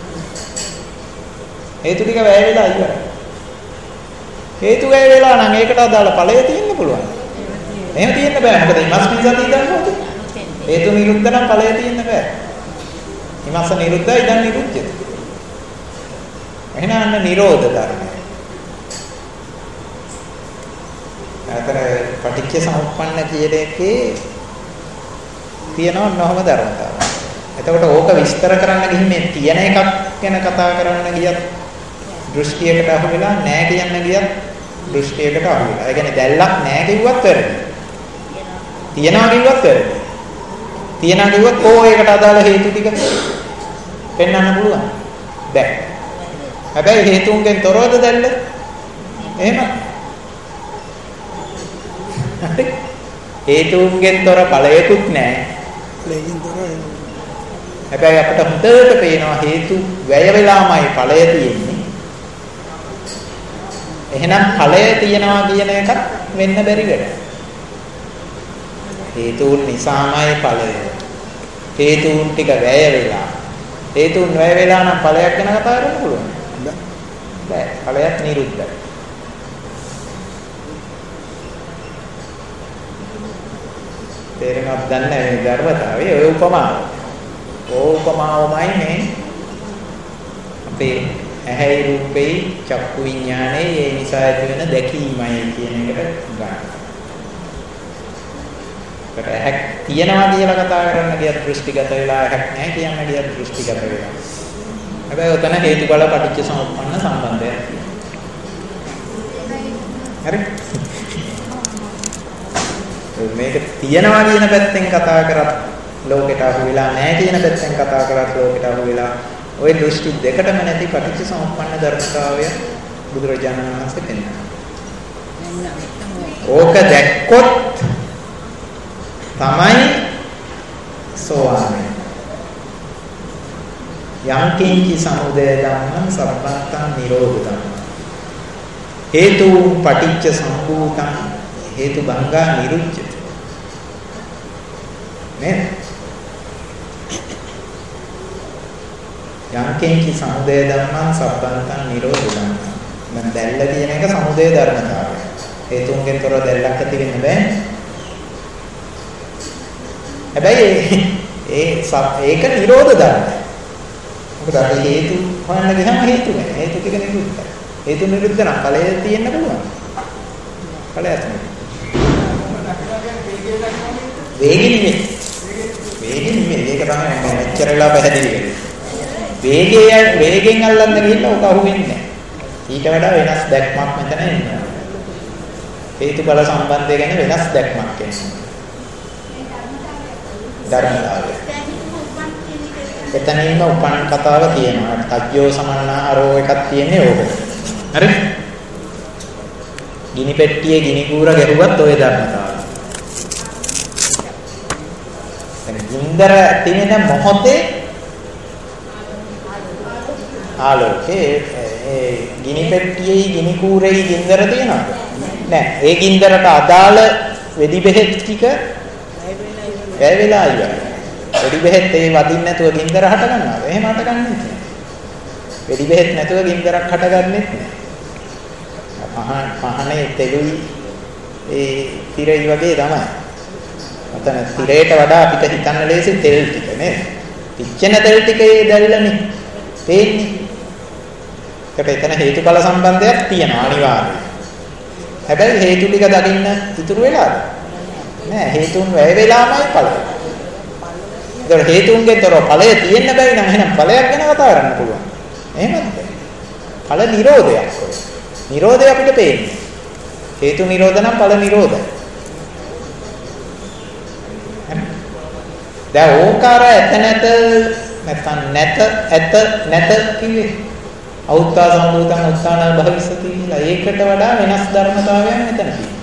හේතු ටික වැය වෙලා ඉවරයි. හේතු වැය වෙලා නම් ඒකට අදාළ ඵලය තියෙන්න පුළුවන්. එහෙම තියෙන්න බෑ. මොකද ඉමස්මින් සතිය ගන්නකොට හේතු නිරුද්ධ නම් ඵලය තියෙන්න බෑ. ඉමස්ස නිරුද්ධයි ඉදන් නිරුද්ධයි. එහෙනම් අන්න නිරෝධ ධර්මය. අතර පටිච්ච සමුප්පන්න කියන එකේ තියෙනවා නොහම ධර්මතාවය. එතකොට ඕක විස්තර කරන්න ගිහින් මේ තියෙන එකක් ගැන කතා කරන්න ගියත් දෘෂ්ටියකට අහු වෙලා නැහැ කියන්න ගියත් දෘෂ්ටියකට අහු වෙලා. ඒ කියන්නේ දැල්ලක් නැහැ කිව්වත් වැරදි. තියනවා කිව්වත් වැරදි. තියනවා කිව්වත් කෝ ඒකට අදාළ හේතු ටික පෙන්වන්න පුළුවන්. බැහැ. හැබැයි හේතුන්ගෙන් තොරවද දැල්ල? එහෙම. හේතුන්ගෙන් තොර ඵලයකුත් නැහැ. ඵලයෙන් තොර. හැබැයි අපිට හොඳට පේනවා හේතු වැය වෙලාමයි ඵලය තියෙන්නේ. එහෙනම් ඵලය තියනවා කියන එකක් වෙන්න බැරි වැඩ. හේතුන් නිසාමයි ඵලය. හේතුන් ටික වැය වෙලා. හේතුන් වැය වෙලා නම් ඵලයක් ගැන කතා කරන්න පුළුවන්. බෑ. ඵලයක් නිරුද්ධයි. තේරෙනවද දන්නේ මේ ධර්මතාවය ඔය උපමාව. ඔය උපමාවමයි මේ අපේ ඇහැයි රූපේ චක්කු විඥානේ ඒ නිසා ඇති වෙන දැකීමයි කියන එකට ගන්න. ඒකට ඇහක් තියනවා කියලා කතා කරන්න ගියත් දෘෂ්ටිගත වෙලා ඇහක් නැහැ කියන්න ගියත් දෘෂ්ටිගත වෙලා. හැබැයි ඔතන හේතුඵල පටිච්ච සමුප්පන්න සම්බන්ධයක් තියෙනවා. හරි? මේක තියනවා කියන පැත්තෙන් කතා කරත් ලෝකෙට අහු වෙලා නැහැ කියන පැත්තෙන් කතා කරත් ලෝකෙට අහු වෙලා ওই දෘෂ්ටි දෙකටම නැති පටිච්ච සමුප්පන්න ධර්මතාවය බුදුරජාණන් වහන්සේ පෙන්නනවා. ඕක දැක්කොත් තමයි සෝවාන් යම් කිංචි සමුදය ධම්මං සබ්බන්තං නිරෝධ ධම්මං හේතු පටිච්ච සම්භූතං හේතු භංගා නිරුච්ඡති නේ යම් කිංචි සමුදය ධම්මං සබ්බන්තං නිරෝධ ධම්මං මම දැල්ල කියන එක සමුදය ධර්මතාවය හේතුන්ගෙන් තොරව දැල්ලක් ඇති වෙන්න බෑ හැබැයි ඒ ඒක නිරෝධ ධර්මයි මොකද අපි හේතු හොයන්න ගියාම හේතු නැහැ. හේතු ටික නිරුද්ධයි. හේතු නිරුද්ධ නම් ඵලය තියෙන්න පුළුවන්. ඵලයක් නෙමෙයි. වේගෙ නෙමෙයි. වේගෙ නෙමෙයි. ඒක තමයි මම මෙච්චර වෙලා පැහැදිලි කරේ. වේගය වේගෙන් අල්ලන්න ගිහිල්ලා ඔක අහුවෙන්නේ නැහැ. ඊට වඩා වෙනස් දැක්මක් මෙතන එනවා. හේතුඵල සම්බන්ධය ගැන වෙනස් දැක්මක් එනවා. ධර්මතාවය. එතනින්ම උපන් කතාව තියෙනවා. තජ්ජෝ සමන්නාරෝ එකක් තියෙන්නේ ඕක. හරි? ගිනි පෙට්ටියේ ගිනි කූර ගැහුවත් ඔය ධර්මතාවය. දැන් ගින්දර තියෙන මොහොතේ ආලෝකේ ඒ ගිනි පෙට්ටියේ ගිනි කූරේ ගින්දර තියෙනවද? නෑ. ඒ ගින්දරට අදාළ වෙඩි බෙහෙත් ටික වැය වෙලා ඉවරයි. වෙඩි බෙහෙත් ඒ වදින්න නැතුව ගින්දර හට ගන්නවා. එහෙම හට ගන්නෙ නැහැ. වෙඩි බෙහෙත් නැතුව ගින්දරක් හට ගන්නෙත් නැහැ. පහන පහනේ තෙලුයි ඒ තිරයි වගේ තමයි. අතන තිරයට වඩා අපිට හිතන්න ලේසි තෙල් ටික නේද? පිච්චෙන තෙල් ටිකේ දැල්ලනේ තේන්නේ. ඒකට එතන හේතුඵල සම්බන්ධයක් තියෙනවා අනිවාර්යයෙන්. හැබැයි හේතු ටික දකින්න ඉතුරු වෙලාද? නෑ හේතුන් වැය වෙලාමයි ඵලය. ඒතර හේතුන්ගෙන් තොරව ඵලය තියෙන්න බැරි නම් එහෙනම් ඵලයක් ගැන කතා කරන්න පුළුවන්. එහෙමද? ඵල නිරෝධයක් ඔය. නිරෝධය අපිට පේන්නේ. හේතු නිරෝධ නම් ඵල නිරෝධයි. දැන් ඕකාර ඇත නැත නැත්නම් නැත ඇත නැත කිව්වේ. අවුත්තා සම්භූතං උත්තාන භවිස්සති කියලා. ඒකට වඩා වෙනස් ධර්මතාවයක් මෙතන තියෙනවා.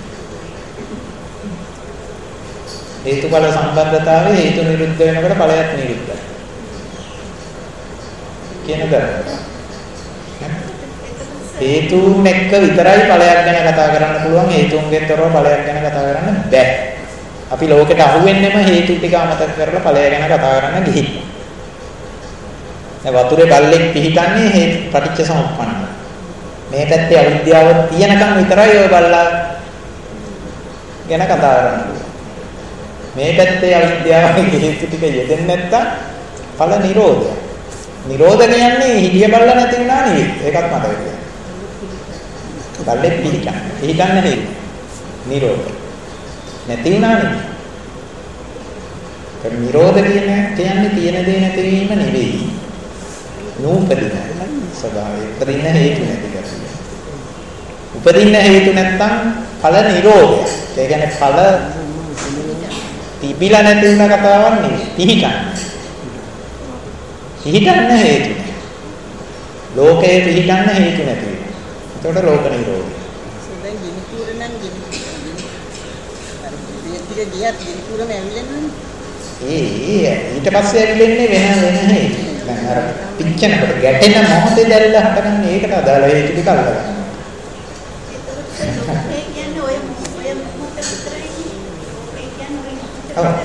හේතුඵල සම්බන්ධතාවයේ හේතු නිරුද්ධ වෙනකොට ඵලයක් නිරුද්ධයි. කියන ධර්මතාවය. හේතුන් එක්ක විතරයි ඵලයක් ගැන කතා කරන්න පුළුවන්. හේතුන්ගෙන් තොරව ඵලයක් ගැන කතා කරන්න බෑ. අපි ලෝකෙට අහු වෙන්නෙම හේතු ටික අමතක කරලා ඵලය ගැන කතා කරන්න ගිහින්. දැන් වතුරේ බල්ලෙක් පිහිටන්නේ හේතු පටිච්ච සමුප්පන්න. මේ පැත්තේ අවිද්‍යාව තියෙනකම් විතරයි ඔය බල්ලා ගැන කතා කරන්න පුළුවන්. මේ පැත්තේ අවිද්‍යාවේ හේතු ටික යෙදෙන්නේ නැත්තම් ඵල නිරෝධය. නිරෝධ කියන්නේ හිතිය බල්ලා නැති වුණා නෙවෙයි. ඒකත් මතක තියාගන්න. බල්ලෙක් පිහිටන්න. පිහිටන්න නෙවෙයි. නිරෝධ. නැති වුණා නෙවෙයි. ඒ නිරෝධ කියන්නේ කියන්නේ තියෙන දේ නැතිවීම නෙවෙයි. නූපදින ස්වභාවය. උපදින්න හේතු නැති කරන්නේ. උපදින්න හේතු නැත්තම් ඵල නිරෝධය. ඒ කියන්නේ ඵල තිබිලා නැති වෙන කතාවක් නෙවෙයි. පිහිටන්න. පිහිටන්න හේතු නැහැ. ලෝකයේ පිහිටන්න හේතු නැති වෙනවා. එතකොට ලෝක නිරෝධය. දැන් ගිනි කූර නම් ගිනි අර පිටියේ ගියත් ගිනි කූරම ඇවිලෙන්නේ. ඒ ඒ ඊට පස්සේ ඇවිලෙන්නේ වෙන වෙන හේතු. දැන් අර පිච්චෙනකොට ගැටෙන මොහොතේ දැල්ලා හටගන්නේ ඒකට අදාළ හේතු ටික අල්ලගන්න. ඒ කියන්නේ ඔය ඔය මොහොත විතරයි. ඒ කියන්නේ ඔය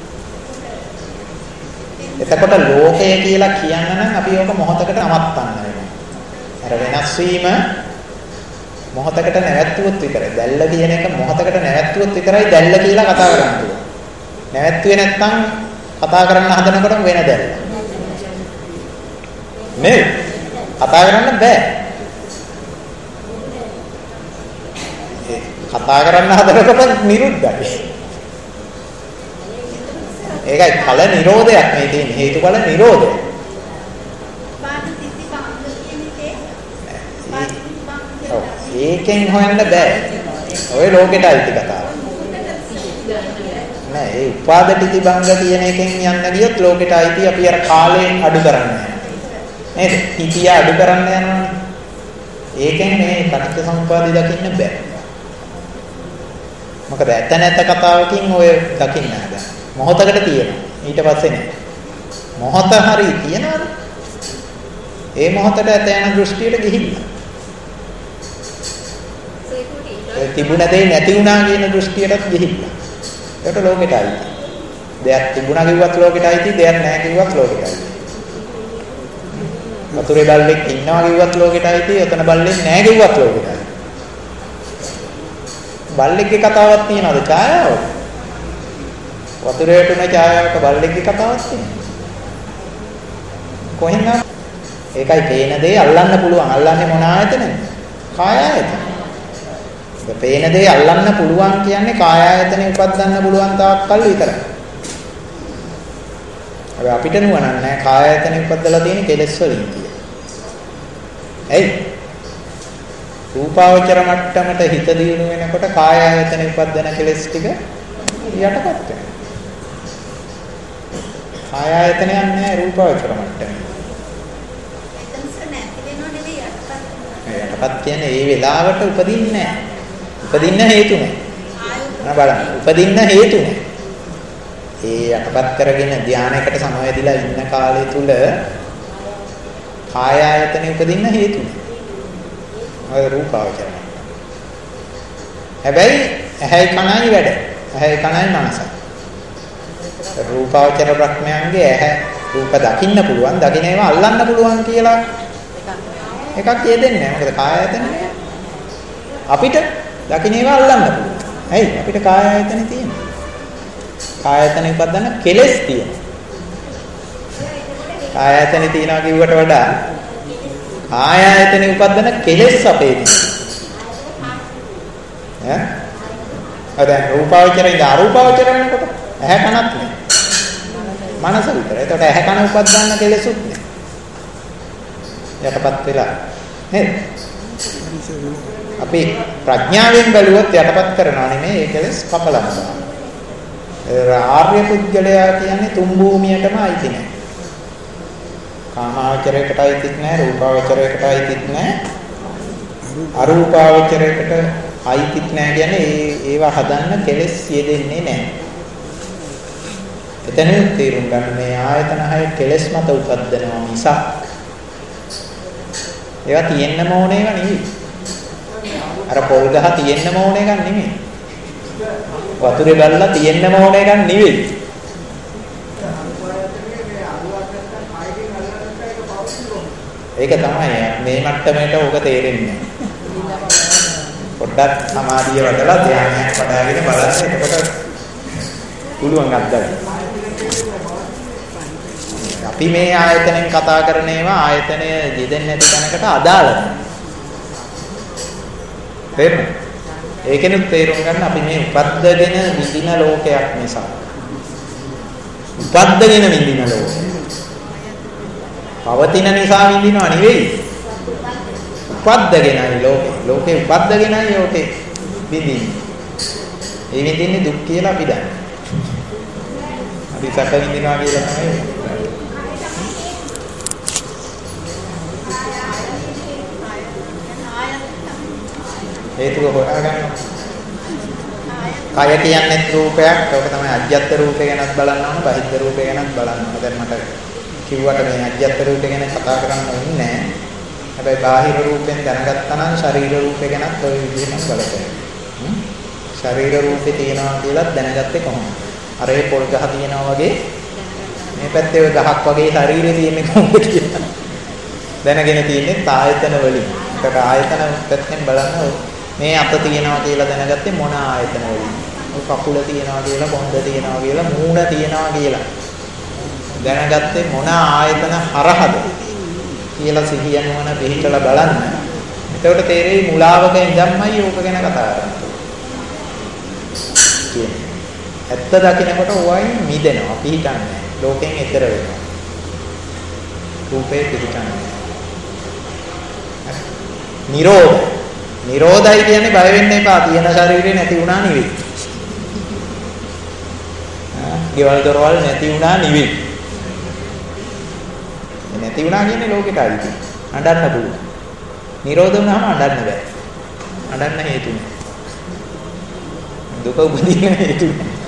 එතකොට ලෝකය කියලා කියන්න නම් අපි ඕක මොහොතකට නවත්තන්න වෙනවා. අර වෙනස් වීම මොහොතකට නැවැත්තුවොත් විතරයි. දැල්ල කියන එක මොහොතකට නැවැත්තුවොත් විතරයි දැල්ල කියලා කතා කරන්න පුළුවන්. නැවැත්තුවේ නැත්නම් කතා කරන්න හදනකොට වෙන දැල්ල. නේ? කතා කරන්න බෑ. කතා කරන්න හදනකොට නිරුද්ධයි. ඒකයි ඵල නිරෝධයක් මේ තියෙන්නේ. හේතුඵල නිරෝධය. ඒකෙන් හොයන්න බෑ. ඔය ලෝකෙට අයිති කතාව. නෑ ඒ උපාදටිති බංග කියන එකෙන් යන්න ගියොත් ලෝකෙට අයිති අපි අර කාලයෙන් අඩු කරන්නේ. නේද? හිතිය අඩු කරන්න යනවනේ. ඒකෙන් මේ පටිච්ච සමුප්පාදේ දකින්න බෑ. මොකද ඇත නැත කතාවකින් ඔය දකින්න හදන. මොහොතකට තියෙනවා. ඊට පස්සේ නෑ. මොහොත හරි තියනවද? ඒ මොහොතට ඇත යන දෘෂ්ටියට ගිහිල්ලා. ඒ තිබුණ දේ නැති වුණා කියන දෘෂ්ටියටත් ගිහිල්ලා. ඒකට ලෝකෙට ආйти. දෙයක් තිබුණා කිව්වත් ලෝකෙට ආйти, දෙයක් නැහැ කිව්වත් ලෝකෙට ආйти. වතුරේ බල්ලෙක් ඉන්නවා කිව්වත් ලෝකෙට ආйти, එතන බල්ලෙක් නැහැ කිව්වත් ලෝකෙට ආйти. බල්ලෙක්ගේ කතාවක් තියනවාද ඡායාවක? වතුරේ තුන ඡායාවක බල්ලෙක්ගේ කතාවක් තියෙනවා. කොහෙන්ද? ඒකයි පේන දේ අල්ලන්න පුළුවන්. අල්ලන්නේ මොන ආයතනද? කාය ආයතන. ඒ පේන දේ අල්ලන්න පුළුවන් කියන්නේ කාය ආයතනේ උපදින්න පුළුවන් තාක් කල් විතරයි. අපි අපිට නුවණක් නැහැ කාය ආයතනේ උපදලා තියෙන කෙලෙස් වලින් කියලා. ඇයි? රූපාවචර මට්ටමට හිත දියුණු වෙනකොට කාය ආයතනේ උපදින කෙලෙස් ටික යටපත් වෙනවා. කාය ආයතනයක් නැහැ රූපාවචර මට්ටමේ. යටපත් කියන්නේ ඒ වෙලාවට උපදින්නේ නැහැ. උපදින්න හේතු නැහැ. බලන්න. උපදින්න හේතු නැහැ. ඒ යටපත් කරගෙන ධානයකට සමවැදිලා ඉන්න කාලය තුල කාය ආයතනෙ උපදින්න හේතු නැහැ. ඔය රූපාවචරය. හැබැයි ඇහැයි කනයි වැඩ. ඇහැයි කනයි මනසයි. රූපාවචර ප්‍රඥාන්ගේ ඇහැ රූප දකින්න පුළුවන්, දකින්න ඒවා අල්ලන්න පුළුවන් කියලා එකක් යෙදෙන්නේ නැහැ. මොකද කාය ආයතනෙ අපිට දකින්න ඒවා අල්ලන්න පුළුවන්. ඇයි? අපිට කාය ආයතනෙ තියෙනවා. කාය ආයතනෙ උපදින කෙලෙස් තියෙනවා. කාය ආයතනෙ තියනවා කිව්වට වඩා කාය ආයතනෙ උපදින කෙලෙස් අපේ තියෙනවා. ඈ? අර රූපාවචරයෙන් අරූපාවචර වෙනකොට ඇහැ කනත් නෑ. මනස විතරයි. ඒකට ඇහැ කන උපදින්න කෙලෙසුත් නෑ. යටපත් වෙලා නේද? අපි ප්‍රඥාවෙන් බැලුවොත් යටපත් කරනවා නෙමෙයි ඒ කෙලෙස් කපලා දානවා. ආර්ය පුද්ගලයා කියන්නේ තුන් භූමියටම අයිති නැහැ. කාමාවචරයකට අයිතිත් නැහැ, රූපාවචරයකට අයිතිත් නැහැ, අරූපාවචරයකට අයිතිත් නැහැ කියන්නේ ඒ ඒවා හදන්න කෙලෙස් යෙදෙන්නේ නැහැ. එතනින් තේරුම් ගන්න මේ ආයතන හය කෙලෙස් මත උපදිනවා මිසක් ඒවා තියෙන්නම ඕන ඒවා නෙවෙයි. අර පොල් ගහ තියෙන්නම ඕන එකක් නෙමෙයි. වතුරේ බැලලා තියෙන්නම ඕන එකක් නෙවෙයි. ඒක තමයි මේ මට්ටමේට ඕක තේරෙන්නේ. පොඩ්ඩක් සමාධිය වඩලා ධ්‍යානයක් වඩාගෙන බලන්න එතකොට පුළුවන් අත්දැක. අපි මේ ආයතනෙන් කතා කරන ඒවා ආයතනය යෙදෙන්නේ නැති තැනකට අදාළ නැහැ. තේරුණා? ඒකෙනුත් තේරුම් ගන්න අපි මේ උපද්දගෙන විඳින ලෝකයක් නිසා. උපද්දගෙන විඳින ලෝකය. පවතින නිසා විඳිනව නෙවෙයි. උපද්දගෙනයි ලෝකේ. ලෝකේ උපද්දගෙනයි ලෝකේ විඳින්නේ. ඒ විඳින්නේ දුක් කියලා අපි දන්නේ. අපි සැප විඳිනවා කියලා තමයි. හේතුව හොයාගන්න. කය කියන්නේ රූපයක්. ඒක තමයි අජ්ජත් රූපේ ගැනත් බලන්න ඕන, බහිද්ධ රූපේ ගැනත් බලන්න ඕන. දැන් මට කිව්වට මේ අජ්ජත් රූපේ ගැන කතා කරන්න ඕනේ නැහැ. හැබැයි බාහිර රූපෙන් දැනගත්තා නම් ශරීර රූපේ ගැනත් ඔය විදිහටම බලන්න. ශරීර රූපේ තියෙනවා කියලා දැනගත්තේ කොහොමද? අර ඒ පොල් ගහ තියෙනවා වගේ මේ පැත්තේ ඔය ගහක් වගේ ශරීරේ තියෙන්නේ කොහොමද කියලා. දැනගෙන තියෙන්නේ ආයතන වලින්. ඒක ආයතන පැත්තෙන් බලන්න මේ අත තියනවා කියලා දැනගත්තේ මොන ආයතන වලින්? ඔය කකුල තියනවා කියලා, කොන්ද තියනවා කියලා, මූණ තියනවා කියලා. දැනගත්තේ මොන ආයතන හරහද කියලා සිහිය නුවණ පිළිතලා බලන්න. එතකොට තේරෙයි මුලාවක ඉඳන්මයි ඕක ගැන කතා කරන්නේ. ඇත්ත දකින්නකොට ඕවයින් මිදෙනවා, පිහිටන්නේ. ලෝකෙන් එතර වෙනවා. රූපේ පිහිටන්නේ. නිරෝධ. නිරෝධයි කියන්නේ බය වෙන්න එපා. තියෙන ශරීරේ නැති වුණා නෙවෙයි. ආ, ගෙවල් දොරවල් නැති වුණා නෙවෙයි. නැති වුණා කියන්නේ ලෝකෙට අයිති. අඬන්න පුළුවන්. නිරෝධ වුණාම අඬන්න බෑ. අඬන්න හේතු නෑ. දුක උපදින හේතු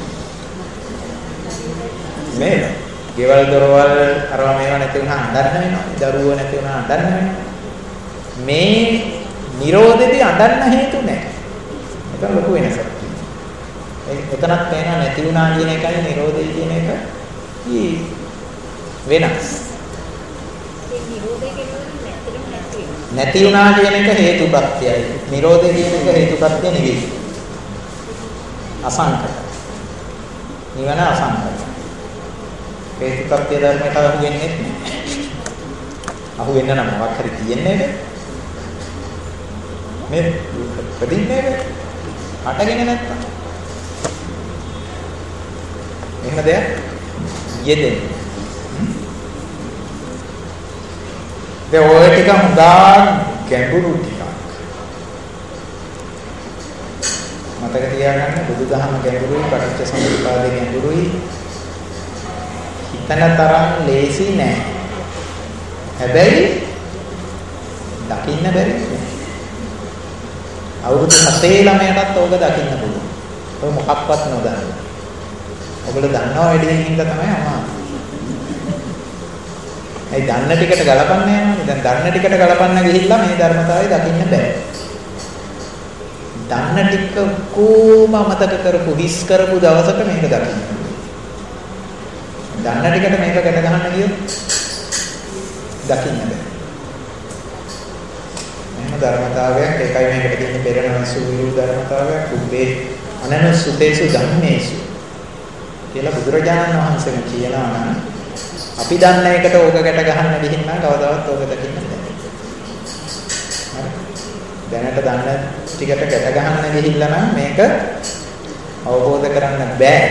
නේද? ගෙවල් දොරවල් අරවා මේවා නැති වුණා අඬන්න වෙනවා. දරුවෝ නැති වුණා අඬන්න වෙනවා. මේ නිරෝධෙදී අඬන්න හේතු නැහැ. ඒක ලොකු වෙනසක්. ඒ එතනක් තේනවා නැති වුණා කියන එකයි නිරෝධය කියන එක වෙනස්. ඒ නිරෝධය කියන්නේ නැතිනම් නැති වෙනවා. නැති වුණා කියන එක හේතුප්‍රත්‍යයයි. නිරෝධය කියන එක හේතුප්‍රත්‍ය නෙවෙයි. අසංකත. නිවන අසංකත. හේතුප්‍රත්‍ය ධර්මයට අහු වෙන්නේ නැහැ. අහු වෙන්න නම් මොකක් හරි තියෙන්නේ නේද? මේ ප්‍රතින්නේ නේද? අටගෙන නැත්තම්. එහෙම දෙයක් යෙදෙන්නේ. ඒ ඔය ටික හුඟා ගැඹුරු ටිකක්. මතක තියාගන්න බුදුදහම ගැඹුරුයි, පටිච්ච සමුප්පාදේ ගැඹුරුයි. හිතන තරම් ලේසි නෑ. හැබැයි දකින්න බැරි. අවුරුදු හතේ ළමයටත් ඕක දකින්න පුළුවන්. ඔය මොකක්වත් නොදන්න. ඔයගොල්ලෝ දන්නවා වැඩියෙන් හින්දා තමයි අමාරු. ඒ දන්න ටිකට ගලපන්නේ නැහැ. දැන් දන්න ටිකට ගලපන්න ගිහිල්ලා මේ ධර්මතාවය දකින්න බෑ. දන්න ටික කොහොම මතක කරපු හිස් කරපු දවසට මේක දකින්න. දන්න ටිකට මේක ගැට ගන්න ගියොත් දකින්න බෑ. එහෙම ධර්මතාවයක් ඒකයි මේකට කියන්නේ පෙරණ සූවිරු ධර්මතාවයක්. බුද්ධේ අනනුසුතේසු ධම්මේසු කියලා බුදුරජාණන් වහන්සේ කියනවා නම් අපි දන්න එකට ඕක ගැට ගන්න දෙහින් නම් කවදාවත් ඕක දකින්න බෑ. දැනට දන්න ටිකට ගැට ගන්න ගිහිල්ලා නම් මේක අවබෝධ කරන්න බෑ.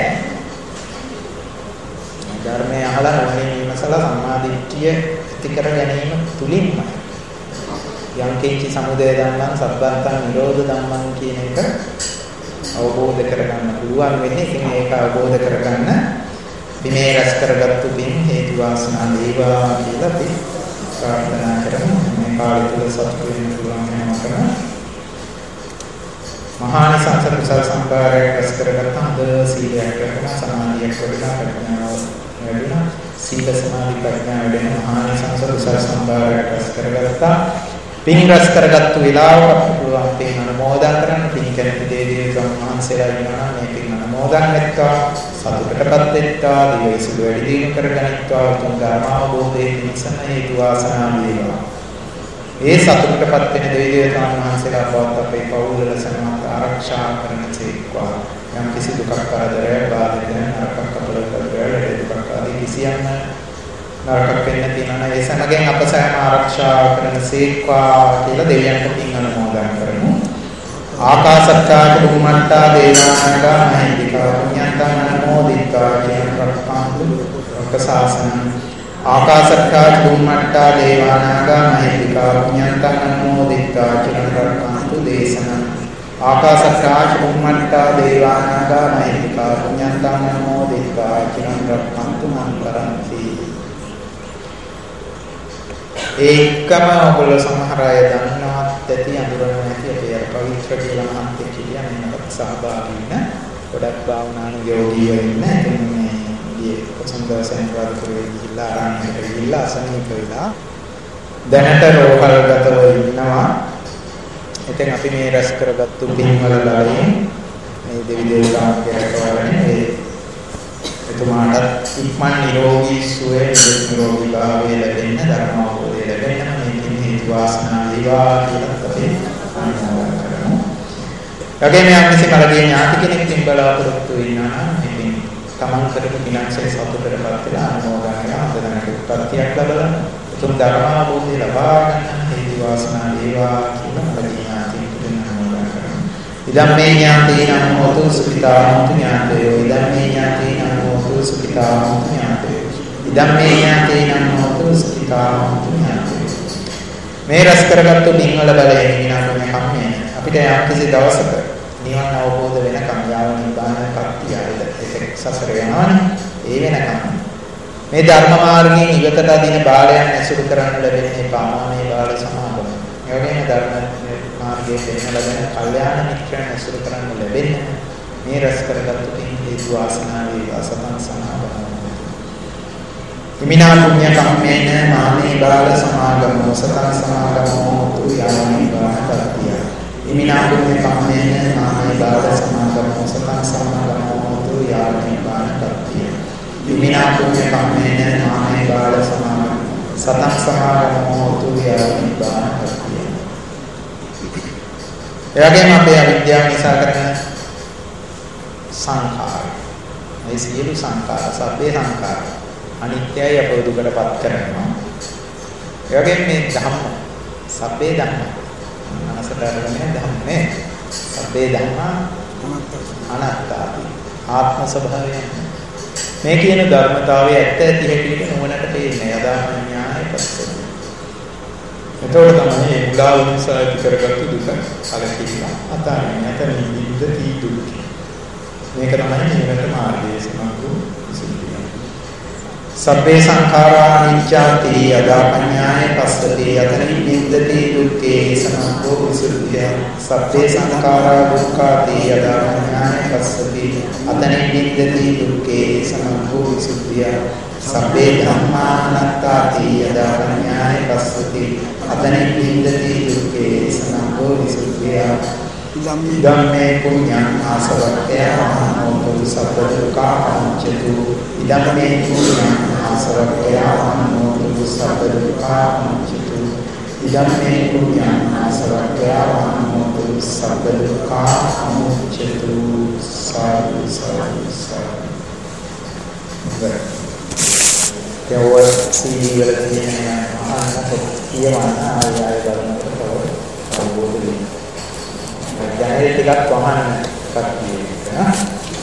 ධර්මය අහලා නොවනින් විමසලා සම්මාදිට්ඨිය ඇති කර ගැනීම තුලින්ම යම් කිංචි සමුදය ධම්මං සබ්බන්තං නිරෝධ ධම්මං කියන එක අවබෝධ කරගන්න පුළුවන් වෙන්නේ. ඉතින් ඒක අවබෝධ කරගන්න පිනේ රැස් කරගත්තු පින් හේතු වාසනා වේවා කියලා අපි ප්‍රාර්ථනා කරමු. මේ කාලය තුල සතුටු වෙන්න පුළුවන් වෙනවා කරන මහානි සංසාර කුසල සම්පාරයක් රැස් කරගත්ත හොඳ සීලයක් කරන සමාධියක් වඩලා ප්‍රඥාව වැඩිලා සීල සමාධි ප්‍රඥා වැඩෙන මහානි සංසාර කුසල සම්පාරයක් රැස් කරගත්තා. පින් රැස් කරගත්තු වෙලාවට පුළුවන් පින් අනුමෝදන් කරන්න. පින් කැමති දේ දේවතුන් වහන්සේලා ඉන්නවා මේ පින් අනුමෝදන් වෙත්තා. සතුටටපත් වෙත්තා. දිවයිසුළු වැඩි දියුණු කරගනිත්වා. උතුම් ධර්ම අවබෝධයේ නිසන හේතු වාසනා වේවා. ඒ සතුටටපත් වෙන දේවතුන් වහන්සේලා බවත් අපේ පවුල සමාත ආරක්ෂා කරන සේක්වා. යම් කිසි දුකක් කරදරයක් බාධා නරකක් අපල කරදරයක් දුකක් ආදී කිසියම් නරකක් වෙන්න තියෙනවා. ඒ සමගින් අප සෑම ආරක්ෂා කරන සේක්වා කියලා දෙවියන්ට පින් අනුමෝදන් කරමු. ආකාශත්තා බුම්මත්තා දේවානාගා මහින්దికා පුඤ්ඤන්තං අනුමෝදිත්වා කියන ප්‍රකාශන ප්‍රකාශන ආකාශත්තා බුම්මත්තා දේවානාගා මහින්దికා පුඤ්ඤන්තං අනුමෝදිත්වා කියන ප්‍රකාශන දේශනා ආකාශත්තා බුම්මත්තා දේවානාගා මහින්దికා පුඤ්ඤන්තං අනුමෝදිත්වා කියන ප්‍රකාශන මන්තරන්ති. ඒකම ඔයගොල්ලෝ සමහර අය දන්නවත් ඇති අඳුරන නැති අපේ අර පවිත්‍ර කියලා මහන්තේ කියන්නේ මේකට සහභාගී වෙන ගොඩක් භාවනානුයෝගීව ඉන්න. එතන මේ ඊයේ කොසම්බසෙන් වරතුරේ ගිහිල්ලා ආරණ්‍යයට ගිහිල්ලා අසනීප වෙලා දැනට රෝහල්ගතව ඉන්නවා. එතෙන් අපි මේ රැස් කරගත්තු පින්වල ලායෙන් මේ දෙවි දේවතාවන්ගේ රැකවරණය එතුමාට ඉක්මන් නිරෝගී සුවය නිරෝගී භාවය ලැබෙන්න ධර්ම අවබෝධය ලැබෙන්න මේකින් හේතු වාසනා වේවා කියලා අපි අනුමෝදන් කරමු. යකේ මේ අම්මසේ කලදී ඥාති කෙනෙක් තින් බලාපොරොත්තු වෙනවා නම් මේකින් තමන් කරපු විනාශය සතුටටපත් වෙලා අනුමෝදන් කරලා හදනට උත්පත්තියක් ලැබලා උතුම් ධර්ම අවබෝධය ලබා ගන්න හේතු වාසනා වේවා කියලා කලදී ඥාති කෙනෙක් අනුමෝදන් කරමු. ඉදම් මේ ඥාතීනං හෝතු සුඛිතාන්තු ඥාතයෝ ඉදම් මේ ඥාතීනං සුඛිතාන්තු ඥාතයෝ ඉදම් මේ ඥාතීනං හෝතු සුඛිතාන්තු ඥාතයෝ. මේ රැස් කරගත්තු පින්වල බලයෙන් විනාශ කම්මේ අපිට යම් කිසි දවසක නිවන අවබෝධ වෙනකම් යාව නිබ්බාන කප්පියයිද ඒක සසර යනවනේ. ඒ වෙනකම් මේ ධර්ම මාර්ගයෙන් ඉවතට අදින බාලයන් ඇසුරු කරන්න ලැබෙන්නේ පාමාමේ බාල සමාගම. ඒ වගේම ධර්ම මාර්ගයේ වෙන ලැබෙන කල්යාණ මිත්‍රයන් ඇසුරු කරන්න ලැබෙන්නේ මේ රැස් කරගත්තු පින් හේතු වාසනා වේවා සතං සමාගමෝ. ඉමිනා පුඤ්ඤ කම්මේන මාමේ බාල සමාගමෝ සතං සමාගමෝ තු යාමේ බාහකත්තිය. ඉමිනා පුඤ්ඤ කම්මේන මාමේ බාල සමාගමෝ සතං සමාගමෝ තු යාමේ බාහකත්තිය. ඉමිනා පුඤ්ඤ කම්මේන මාමේ බාල සමාගමෝ සතං සමාගමෝ තු යාමේ බාහකත්තිය. එවැගේම අපේ අවිද්‍යාව නිසා කරන සංඛාර මේ සියලු සංඛාර සබ්බේ සංඛාර අනිත්‍යයි අපව දුකටපත් කරනවා. ඒ වගේම මේ ධම්ම සබ්බේ ධම්ම මනසට අරගෙන ධම්මේ සබ්බේ ධම්ම අනාත්තාති ආත්ම ස්වභාවය මේ කියන ධර්මතාවයේ ඇත්ත ඇති හැටියට නුවණට පේන්නේ යදාඥාය පස්සෙ. එතකොට තමයි මුලාව නිසා ඇති කරගත්තු දුක කලකිරීම අතාරින්න නැතනින් නිද්දති දුක. මේක තමයි නිවනට මාර්ගය සමගු විසුද්ධිය. සබ්බේ සංඛාරා අනිච්චාති යදාපඤ්ඤාය පස්සති යතනින් නිද්දති දුක්ඛේ සමගු විසුද්ධිය. සබ්බේ සංඛාරා දුක්ඛාති යදාපඤ්ඤාය පස්සති අතනින් නිද්දති දුක්ඛේ සමගු විසුද්ධිය. සබ්බේ ධම්මා අනාත්තාති යදාපඤ්ඤාය පස්සති අතනින් නිද්දති දුක්ඛේ සමගු විසුද්ධිය. ධම්මේ පුඤ්ඤං ආසවක්ඛයානෝතු සබ්බ දුක්ඛාංචතු ධම්මේ පුඤ්ඤං ආසවක්ඛයානෝතු සබ්බ දුක්ඛාංචතු ධම්මේ පුඤ්ඤං ආසවක්ඛයානෝතු සබ්බ දුක්ඛාංචතු සාදු සාදු සාදු. ඒවල් සීවල කියන්නේ අහන්නට කියවන ආය ආය බලනකොට අවබෝධ වෙනවා. ජනරේ ටිකක් වහන්න කට්ටිය.